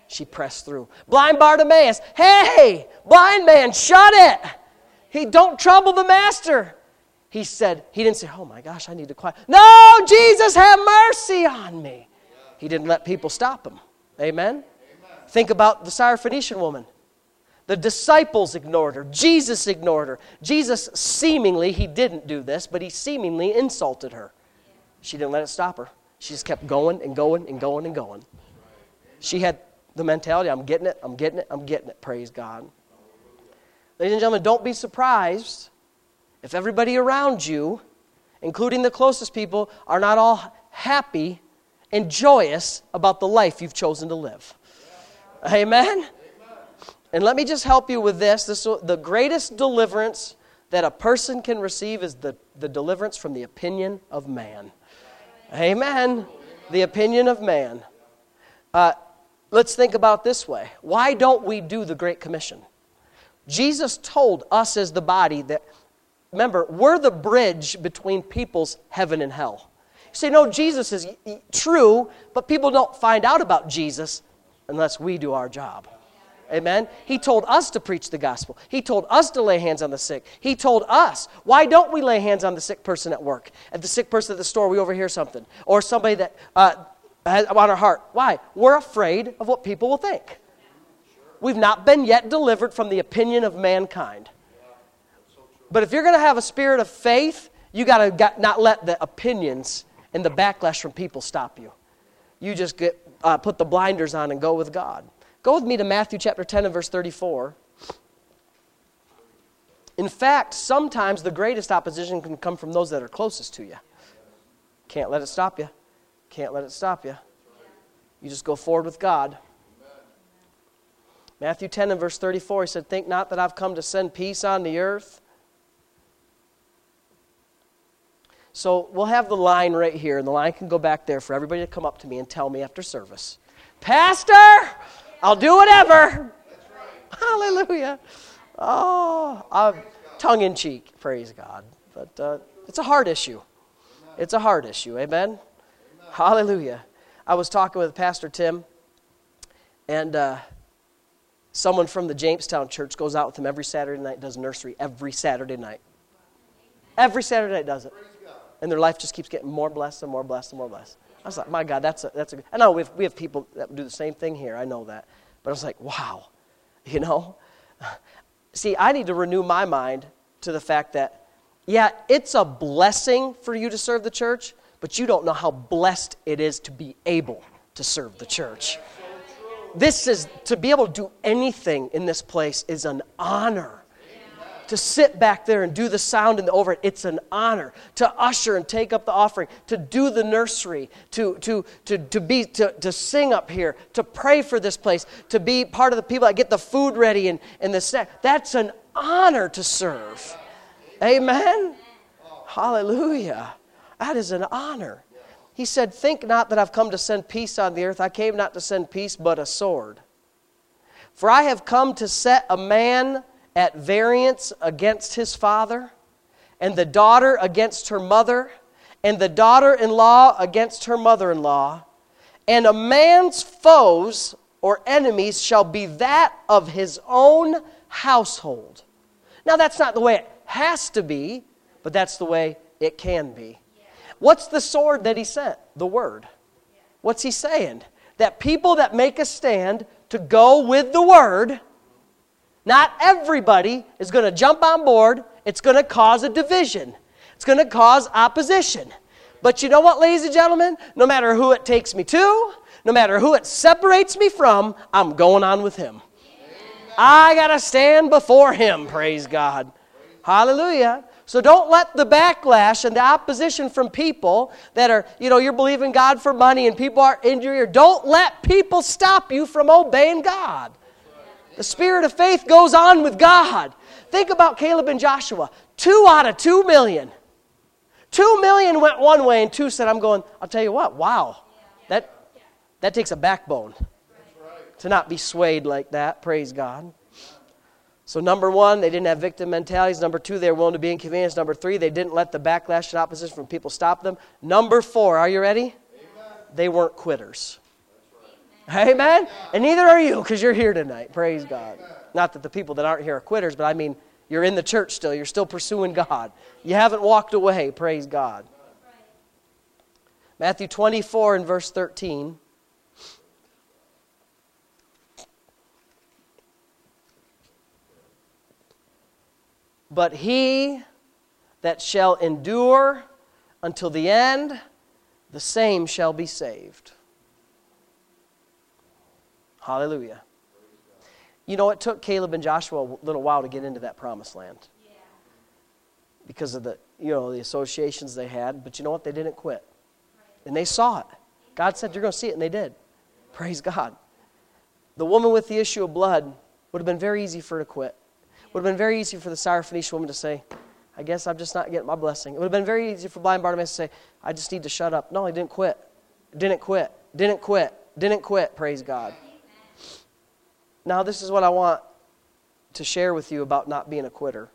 She pressed through. Blind Bartimaeus, hey, blind man, shut it. Don't trouble the master. He didn't say, oh my gosh, I need to quiet. No, Jesus, have mercy on me. He didn't let people stop him. Amen? Think about the Syrophoenician woman. The disciples ignored her. Jesus ignored her. Jesus seemingly, he didn't do this, but he seemingly insulted her. She didn't let it stop her. She just kept going and going and going and going. She had the mentality, I'm getting it, I'm getting it, I'm getting it. Praise God. Ladies and gentlemen, don't be surprised if everybody around you, including the closest people, are not all happy and joyous about the life you've chosen to live. Amen? And let me just help you with this. The greatest deliverance that a person can receive is the deliverance from the opinion of man. Amen? The opinion of man. Let's think about it this way. Why don't we do the Great Commission? Jesus told us as the body that, remember, we're the bridge between people's heaven and hell. You say, no, Jesus is true, but people don't find out about Jesus unless we do our job. Amen? He told us to preach the gospel. He told us to lay hands on the sick. He told us. Why don't we lay hands on the sick person at work? At the sick person at the store, we overhear something. Or somebody that has on our heart. Why? We're afraid of what people will think. We've not been yet delivered from the opinion of mankind. But if you're going to have a spirit of faith, you got to not let the opinions and the backlash from people stop you. You just put the blinders on and go with God. Go with me to Matthew chapter 10 and verse 34. In fact, sometimes the greatest opposition can come from those that are closest to you. Can't let it stop you. Can't let it stop you. You just go forward with God. Matthew 10 and verse 34, he said, think not that I've come to send peace on the earth. So we'll have the line right here, and the line can go back there for everybody to come up to me and tell me after service, Pastor, I'll do whatever. That's right. Hallelujah. Oh, tongue in cheek, praise God. But it's a hard issue. It's a hard issue, amen? Amen. Hallelujah. I was talking with Pastor Tim, and someone from the Jamestown church goes out with him every Saturday night, does nursery every Saturday night. Every Saturday night does it. And their life just keeps getting more blessed and more blessed and more blessed. I was like, my God, that's a. I know we have people that do the same thing here. I know that. But I was like, wow, you know. See, I need to renew my mind to the fact that, yeah, it's a blessing for you to serve the church, but you don't know how blessed it is to be able to serve the church. This is, to be able to do anything in this place is an honor. To sit back there and do the sound and the overhead, it's an honor. To usher and take up the offering, to do the nursery, to sing up here, to pray for this place, to be part of the people that get the food ready and the snack. That's an honor to serve. Amen? Hallelujah. That is an honor. He said, think not that I've come to send peace on the earth. I came not to send peace, but a sword. For I have come to set a man at variance against his father, and the daughter against her mother, and the daughter-in-law against her mother-in-law. And a man's foes or enemies shall be that of his own household. Now that's not the way it has to be, but that's the way it can be. What's the sword that he sent? The word. What's he saying? That people that make a stand to go with the word, not everybody is going to jump on board. It's going to cause a division. It's going to cause opposition. But you know what, ladies and gentlemen? No matter who it takes me to, no matter who it separates me from, I'm going on with him. Amen. I got to stand before him, praise God. Hallelujah. So don't let the backlash and the opposition from people that are, you're believing God for money and people are in your ear. Don't let people stop you from obeying God. The spirit of faith goes on with God. Think about Caleb and Joshua. 2 out of 2 million. 2 million went one way and 2 said, I'll tell you what, wow. That takes a backbone to not be swayed like that. Praise God. So number 1, they didn't have victim mentalities. Number 2, they were willing to be inconvenienced. Number 3, they didn't let the backlash and opposition from people stop them. Number 4, are you ready? Amen. They weren't quitters. Amen? And neither are you, because you're here tonight. Praise God. Not that the people that aren't here are quitters, but I mean, you're in the church still. You're still pursuing God. You haven't walked away. Praise God. Matthew 24 and verse 13. But he that shall endure until the end, the same shall be saved. Hallelujah. You know, it took Caleb and Joshua a little while to get into that promised land. Yeah. Because of the associations they had. But you know what? They didn't quit. Right. And they saw it. God said, you're going to see it, and they did. Praise God. The woman with the issue of blood would have been very easy for her to quit. Would have been very easy for the Syrophoenician woman to say, I guess I'm just not getting my blessing. It would have been very easy for blind Bartimaeus to say, I just need to shut up. No, he didn't quit. Didn't quit. Didn't quit. Didn't quit. Praise God. Now, this is what I want to share with you about not being a quitter.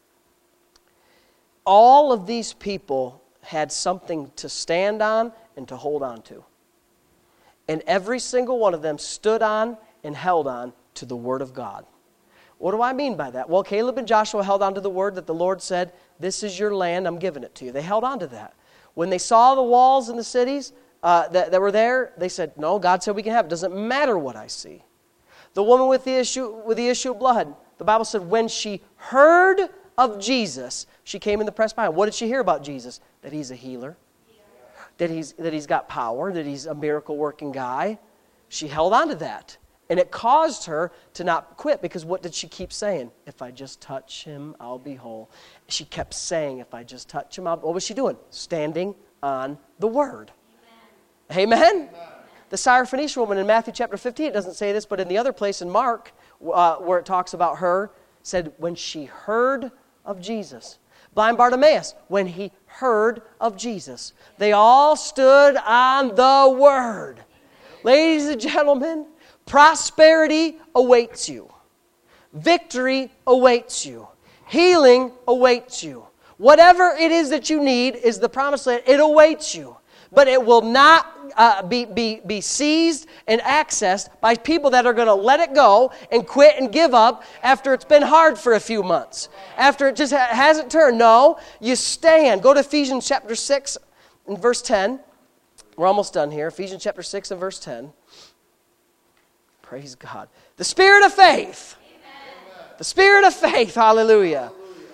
All of these people had something to stand on and to hold on to. And every single one of them stood on and held on to the Word of God. What do I mean by that? Well, Caleb and Joshua held on to the Word that the Lord said, this is your land, I'm giving it to you. They held on to that. When they saw the walls in the cities that were there, they said, no, God said we can have it. It doesn't matter what I see. The woman with the issue of blood, the Bible said when she heard of Jesus, she came in the press behind. What did she hear about Jesus? That he's a healer, that he's got power, that he's a miracle-working guy. She held on to that. And it caused her to not quit, because what did she keep saying? If I just touch him, I'll be whole. She kept saying, if I just touch him, what was she doing? Standing on the Word. Amen? Amen? The Syrophoenician woman in Matthew chapter 15, it doesn't say this, but in the other place in Mark, where it talks about her, said when she heard of Jesus. Blind Bartimaeus, when he heard of Jesus. They all stood on the Word. Ladies and gentlemen, prosperity awaits you. Victory awaits you. Healing awaits you. Whatever it is that you need is the promised land. It awaits you. But it will not be seized and accessed by people that are going to let it go and quit and give up after it's been hard for a few months. After it just hasn't turned. No, you stand. Go to Ephesians chapter 6 and verse 10. We're almost done here. Ephesians chapter 6 and verse 10. Praise God. The spirit of faith. Amen. The spirit of faith. Hallelujah.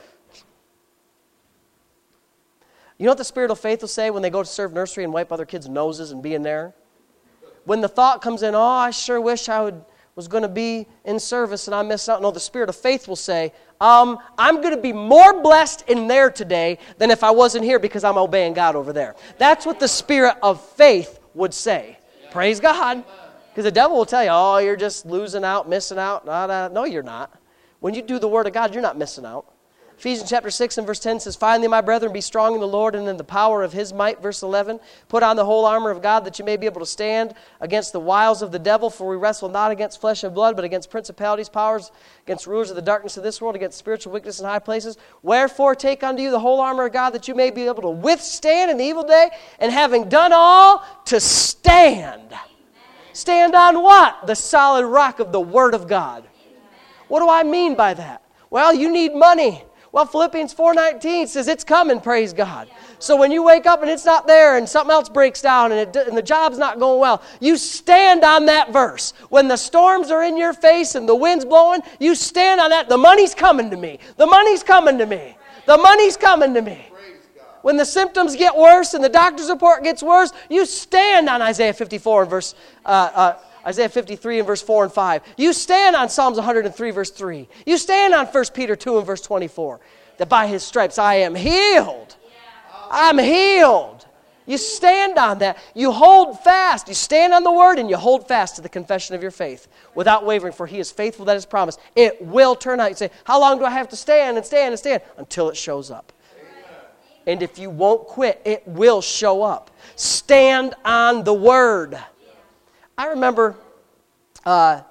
You know what the spirit of faith will say when they go to serve nursery and wipe other kids' noses and be in there? When the thought comes in, oh, I sure wish I was going to be in service and I missed out. No, the spirit of faith will say, I'm going to be more blessed in there today than if I wasn't here because I'm obeying God over there. That's what the spirit of faith would say. Praise God. Because the devil will tell you, oh, you're just losing out, missing out. No, you're not. When you do the Word of God, you're not missing out. Ephesians chapter 6 and verse 10 says, finally, my brethren, be strong in the Lord and in the power of His might. Verse 11, put on the whole armor of God that you may be able to stand against the wiles of the devil, for we wrestle not against flesh and blood, but against principalities, powers, against rulers of the darkness of this world, against spiritual wickedness in high places. Wherefore take unto you the whole armor of God that you may be able to withstand in the evil day, and having done all, to stand. Amen. Stand on what? The solid rock of the Word of God. Amen. What do I mean by that? Well, you need money. Well, Philippians 4:19 says it's coming, praise God. So when you wake up and it's not there and something else breaks down and the job's not going well, you stand on that verse. When the storms are in your face and the wind's blowing, you stand on that. The money's coming to me. The money's coming to me. The money's coming to me. When the symptoms get worse and the doctor's report gets worse, you stand on Isaiah 54 and verse Isaiah 53 and verse 4 and 5. You stand on Psalms 103 verse 3. You stand on 1 Peter 2 and verse 24. That by His stripes I am healed. I'm healed. You stand on that. You hold fast. You stand on the Word and you hold fast to the confession of your faith without wavering, for He is faithful that is promised. It will turn out. You say, how long do I have to stand and stand and stand? Until it shows up. And if you won't quit, it will show up. Stand on the Word. I remember a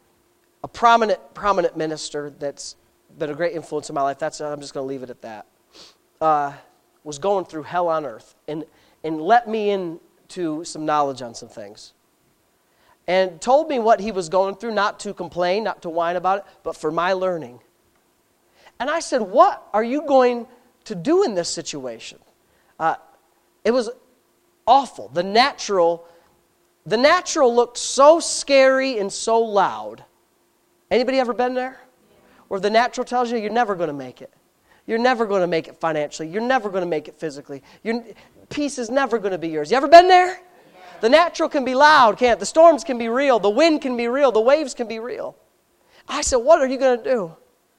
prominent minister that's been a great influence in my life. I'm just going to leave it at that. Was going through hell on earth and let me into some knowledge on some things. and told me what he was going through, not to complain, not to whine about it, but for my learning. And I said, what are you going to do in this situation? It was awful. The natural looked so scary and so loud. Anybody ever been there? Where the natural tells you you're never going to make it. You're never going to make it financially. You're never going to make it physically. Peace is never going to be yours. You ever been there? The natural can be loud, can't it? The storms can be real. The wind can be real. The waves can be real. I said, what are you going to do?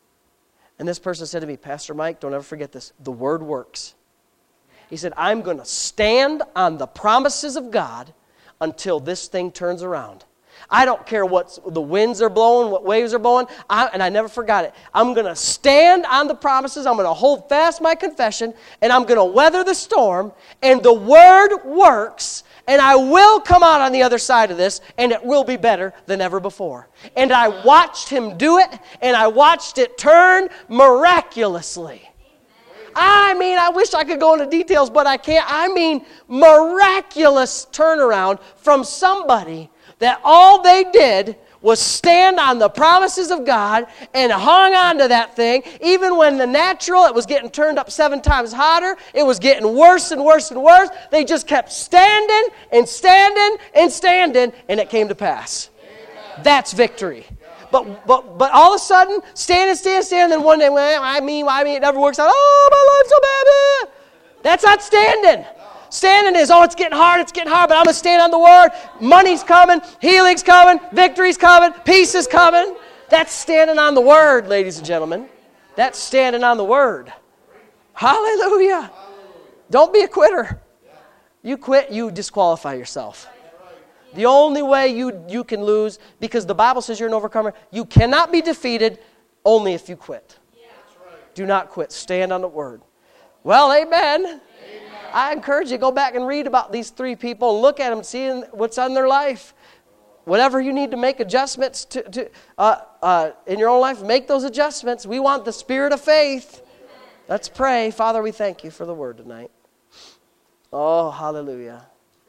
And this person said to me, Pastor Mike, don't ever forget this. The word works. He said, I'm going to stand on the promises of God until this thing turns around. I don't care what the winds are blowing, what waves are blowing, and I never forgot it. I'm going to stand on the promises, I'm going to hold fast my confession, and I'm going to weather the storm, and the word works, and I will come out on the other side of this, and it will be better than ever before. And I watched him do it, and I watched it turn miraculously. I mean, I wish I could go into details, but I can't. I mean, miraculous turnaround from somebody that all they did was stand on the promises of God and hung on to that thing. Even when the natural, it was getting turned up 7 times hotter. It was getting worse and worse and worse. They just kept standing and standing and standing, and it came to pass. Amen. That's victory. But all of a sudden, stand, then one day, I mean, it never works out. Oh, my life's so bad. That's not standing. Standing is, it's getting hard, but I'm going to stand on the word. Money's coming, healing's coming, victory's coming, peace is coming. That's standing on the word, ladies and gentlemen. That's standing on the word. Hallelujah. Don't be a quitter. You quit, you disqualify yourself. The only way you can lose, because the Bible says you're an overcomer, you cannot be defeated only if you quit. Do not quit. Stand on the word. Well, amen. I encourage you to go back and read about these 3 people and look at them, see what's on their life. Whatever you need to make adjustments to in your own life, make those adjustments. We want the spirit of faith. Let's pray. Father, we thank you for the word tonight. Oh, hallelujah.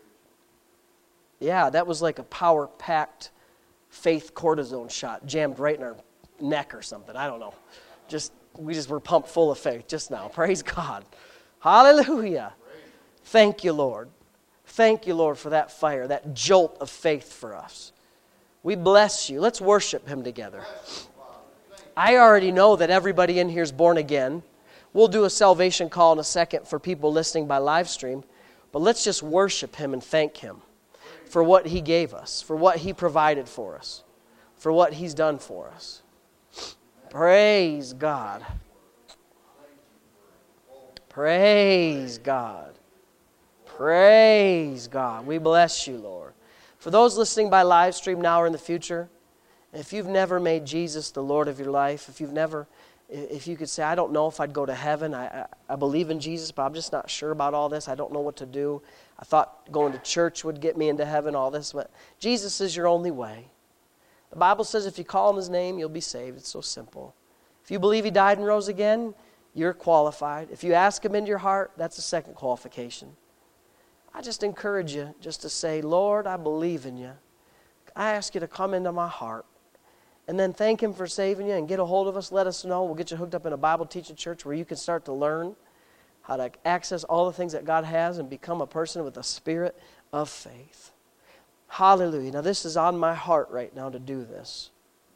Yeah, that was like a power-packed faith cortisone shot jammed right in our neck or something. I don't know. We just were pumped full of faith just now. Praise God. Hallelujah. Thank you, Lord. Thank you, Lord, for that fire, that jolt of faith for us. We bless you. Let's worship him together. I already know that everybody in here is born again. We'll do a salvation call in a second for people listening by live stream. But let's just worship him and thank him for what he gave us, for what he provided for us, for what he's done for us. Praise God. Praise God. Praise God. We bless you, Lord. For those listening by live stream now or in the future, if you've never made Jesus the Lord of your life, if you could say, I don't know if I'd go to heaven, I believe in Jesus, but I'm just not sure about all this, I don't know what to do. I thought going to church would get me into heaven, all this, but Jesus is your only way. The Bible says if you call on his name, you'll be saved. It's so simple. If you believe he died and rose again, you're qualified. If you ask him into your heart, that's the second qualification. I just encourage you just to say, Lord, I believe in you. I ask you to come into my heart. And then thank him for saving you and get a hold of us. Let us know. We'll get you hooked up in a Bible teaching church where you can start to learn how to access all the things that God has and become a person with a spirit of faith. Hallelujah. Now this is on my heart right now to do this.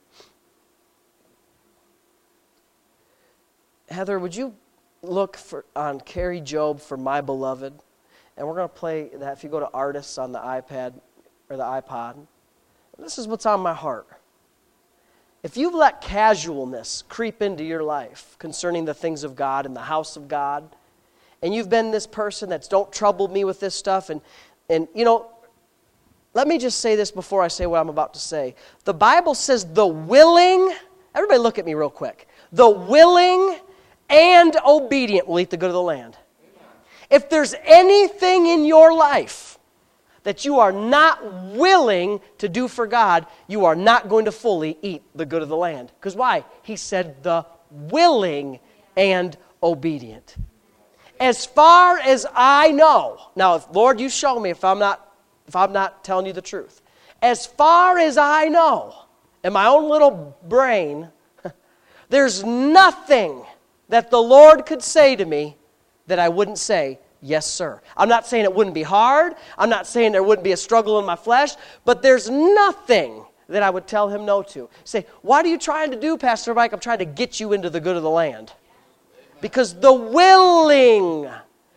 Heather, would you look on Carrie Job for My Beloved? And we're going to play that if you go to Artists on the iPad or the iPod. This is what's on my heart. If you've let casualness creep into your life concerning the things of God and the house of God, and you've been this person that's don't trouble me with this stuff, and you know, let me just say this before I say what I'm about to say. The Bible says the willing, everybody look at me real quick, the willing and obedient will eat the good of the land. If there's anything in your life that you are not willing to do for God, you are not going to fully eat the good of the land. Because why? He said the willing and obedient. As far as I know, now if Lord, you show me if I'm not telling you the truth. As far as I know, in my own little brain, there's nothing that the Lord could say to me that I wouldn't say, yes, sir. I'm not saying it wouldn't be hard. I'm not saying there wouldn't be a struggle in my flesh. But there's nothing that I would tell him no to. Say, what are you trying to do, Pastor Mike? I'm trying to get you into the good of the land. Because the willing,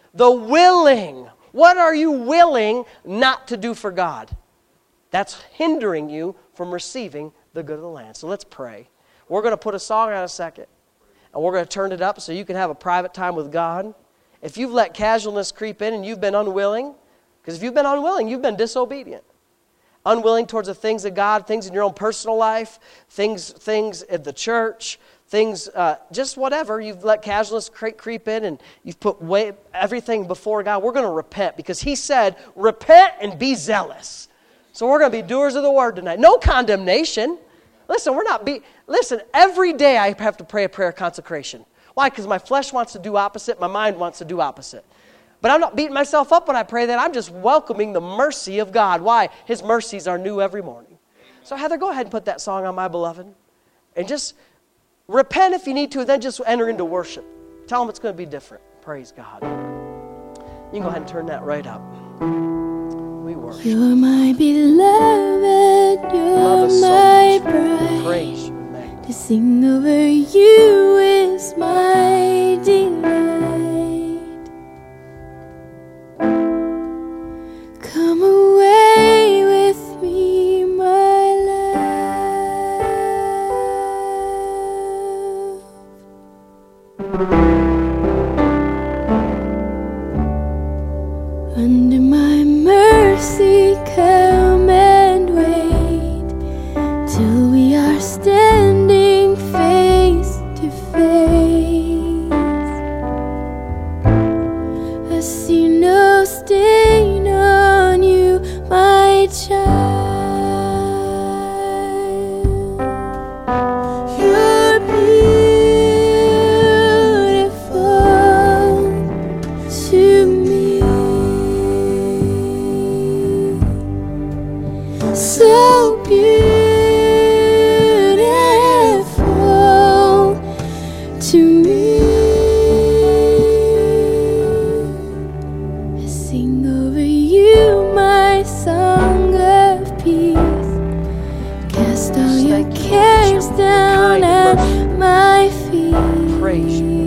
what are you willing not to do for God? That's hindering you from receiving the good of the land. So let's pray. We're going to put a song on in a second. And we're going to turn it up so you can have a private time with God. If you've let casualness creep in and you've been unwilling, because if you've been unwilling, you've been disobedient. Unwilling towards the things of God, things in your own personal life, things at the church, things, just whatever. You've let casualness creep in and you've put everything before God. We're going to repent because He said, repent and be zealous. So we're going to be doers of the word tonight. No condemnation. Listen, listen, every day I have to pray a prayer of consecration. Why? Because my flesh wants to do opposite, my mind wants to do opposite. But I'm not beating myself up when I pray that. I'm just welcoming the mercy of God. Why? His mercies are new every morning. So Heather, go ahead and put that song on, My Beloved. And just repent if you need to, and then just enter into worship. Tell Him it's going to be different. Praise God. You can go ahead and turn that right up. We worship. You're my beloved, you're my bride. Praise you and magnify. To sing over you is my delight. Come away with me, my love. Under my mercy, come and wait till we are standing face to face. I see no stain on you, my child. You're beautiful to me, so beautiful to me. I sing over you my song of peace. Cast all your cares down at my feet. Praise you.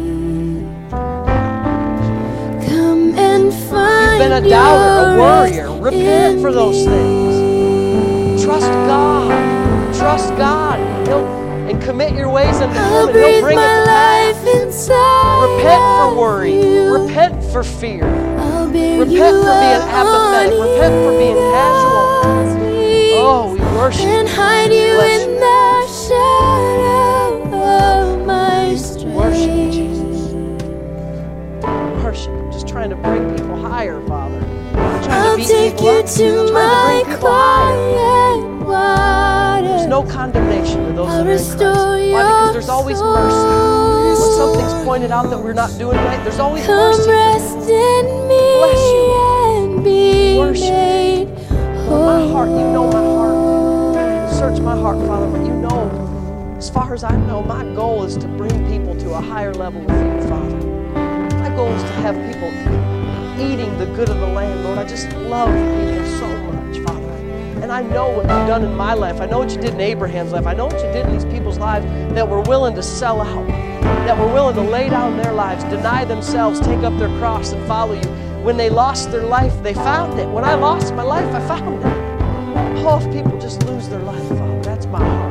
Come and find You've been a doubter, a worrier. Repent for those things. Trust God. Trust God. And commit your ways unto Him, I'll and He'll breathe bring it my to pass. life inside. Repent for worry. you. Repent for fear. I'll bear Repent you for being up apathetic. on Repent for being casual. God's wings. Oh, we worship And you. hide you Bless in you. the shadow of my strength. Worship you, Jesus. Worship you. Just trying to bring people higher, Father. Trying I'll to beat take people you up. to Trying my to bring people higher. quiet water. There's no condemnation to those I'll that are in Christ. restore Why? your Because there's always mercy. When something's soul. pointed out that we're not doing right, there's always Come mercy. rest in me Bless you. and be Worship. made My heart, you know my whole. heart. Search my heart, Father, but you know, as far as I know, my goal is to bring people to a higher level with you, Father. My goal is to have people eating the good of the land, Lord. I just love people so much, Father. And I know what you've done in my life. I know what you did in Abraham's life. I know what you did in these people's lives that were willing to sell out, that were willing to lay down their lives, deny themselves, take up their cross and follow you. When they lost their life, they found it. When I lost my life, I found it. Oh, if people just lose their life, Father, that's my heart.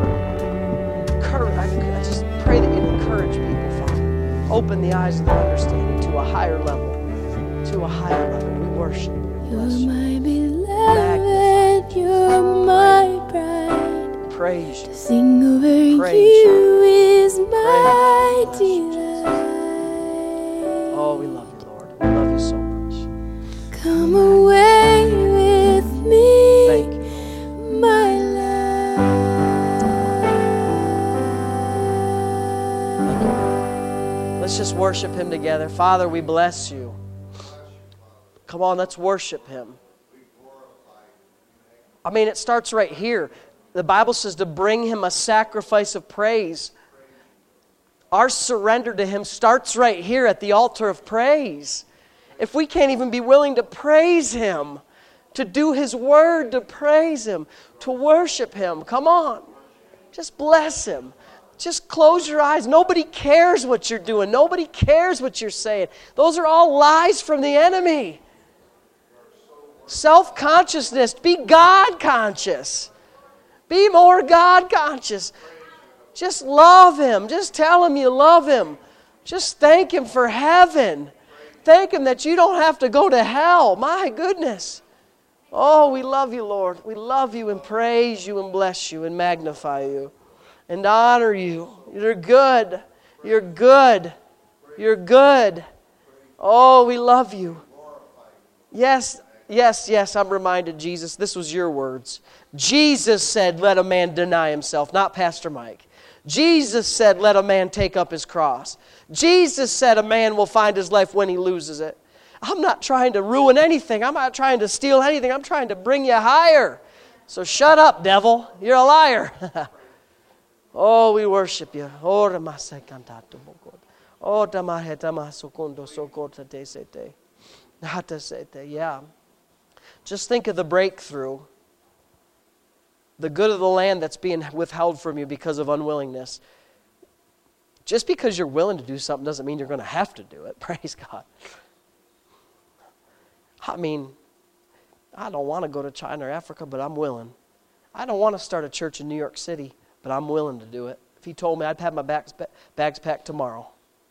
I just pray that you'd encourage people, Father. Open the eyes of their understanding to a higher level. To a higher level. We worship you. You're Bless you. my beloved, you're my bride. Praise you. To sing over Praise you is my Praise you, delight. Oh, we love you, Lord. We love you so much. Come away with me, Thank you. my love. Let's just worship Him together. Father, we bless you. Come on, let's worship Him. I mean, it starts right here. The Bible says to bring Him a sacrifice of praise. Our surrender to Him starts right here at the altar of praise. If we can't even be willing to praise Him, to do His word, to praise Him, to worship Him, come on. Just bless Him. Just close your eyes. Nobody cares what you're doing. Nobody cares what you're saying. Those are all lies from the enemy. Self-consciousness. Be God-conscious. Be more God-conscious. Just love Him. Just tell Him you love Him. Just thank Him for heaven. Thank Him that you don't have to go to hell. My goodness. Oh, we love you, Lord. We love you and praise you and bless you and magnify you and honor you. You're good. You're good. You're good. Oh, we love you. Yes, yes, yes, I'm reminded, Jesus, this was your words. Jesus said, let a man deny himself, not Pastor Mike. Jesus said, let a man take up his cross. Jesus said a man will find his life when he loses it. I'm not trying to ruin anything. I'm not trying to steal anything. I'm trying to bring you higher. So shut up, devil. You're a liar. Oh, we worship you. Yeah. Just think of the breakthrough. The good of the land that's being withheld from you because of unwillingness. Just because you're willing to do something doesn't mean you're going to have to do it. Praise God. I mean, I don't want to go to China or Africa, but I'm willing. I don't want to start a church in New York City, but I'm willing to do it. If He told me I'd have my bags packed tomorrow,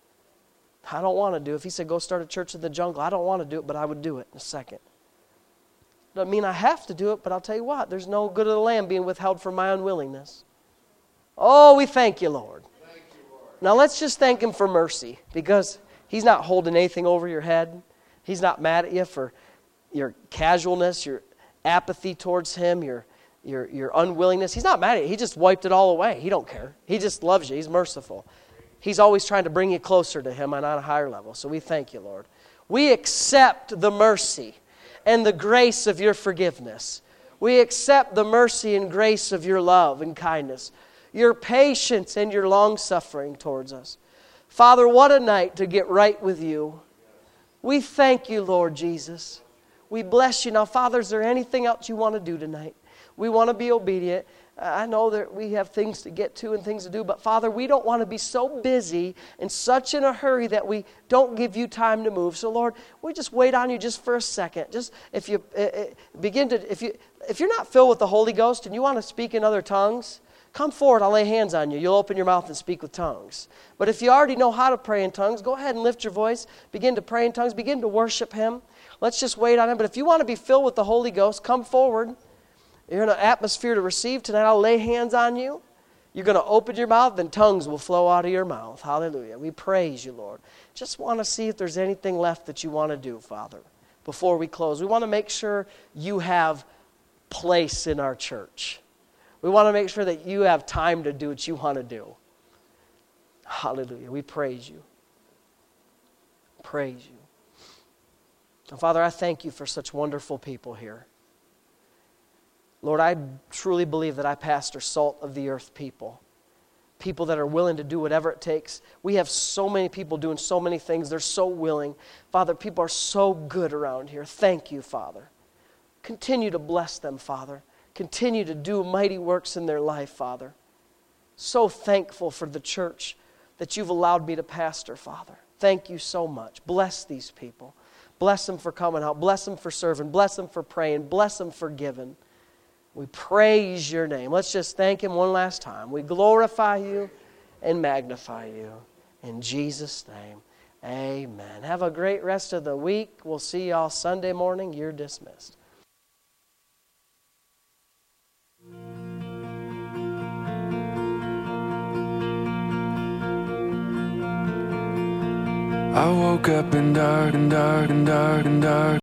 I don't want to do it. If He said go start a church in the jungle, I don't want to do it, but I would do it in a second. Doesn't mean I have to do it, but I'll tell you what, there's no good of the land being withheld from my unwillingness. Oh, we thank you, Lord. Now let's just thank Him for mercy, because He's not holding anything over your head. He's not mad at you for your casualness, your apathy towards Him, your unwillingness. He's not mad at you. He just wiped it all away. He don't care. He just loves you. He's merciful. He's always trying to bring you closer to Him and on a higher level. So we thank you, Lord. We accept the mercy and the grace of your forgiveness. We accept the mercy and grace of your love and kindness, your patience and your long-suffering towards us. Father, what a night to get right with you. We thank you, Lord Jesus. We bless you. Now, Father, is there anything else you want to do tonight? We want to be obedient. I know that we have things to get to and things to do, but Father, we don't want to be so busy and such in a hurry that we don't give you time to move. So, Lord, we just wait on you just for a second. Just if you if you're not filled with the Holy Ghost and you want to speak in other tongues, come forward. I'll lay hands on you. You'll open your mouth and speak with tongues. But if you already know how to pray in tongues, go ahead and lift your voice. Begin to pray in tongues. Begin to worship Him. Let's just wait on Him. But if you want to be filled with the Holy Ghost, come forward. You're in an atmosphere to receive tonight. I'll lay hands on you. You're going to open your mouth, then tongues will flow out of your mouth. Hallelujah. We praise you, Lord. Just want to see if there's anything left that you want to do, Father, before we close. We want to make sure you have place in our church. We want to make sure that you have time to do what you want to do. Hallelujah. We praise you. Praise you. And Father, I thank you for such wonderful people here. Lord, I truly believe that I pastor salt of the earth people. People that are willing to do whatever it takes. We have so many people doing so many things. They're so willing. Father, people are so good around here. Thank you, Father. Continue to bless them, Father. Continue to do mighty works in their life, Father. So thankful for the church that you've allowed me to pastor, Father. Thank you so much. Bless these people. Bless them for coming out. Bless them for serving. Bless them for praying. Bless them for giving. We praise your name. Let's just thank Him one last time. We glorify you and magnify you. In Jesus' name, amen. Have a great rest of the week. We'll see y'all Sunday morning. You're dismissed. I woke up in dark and dark and dark and dark.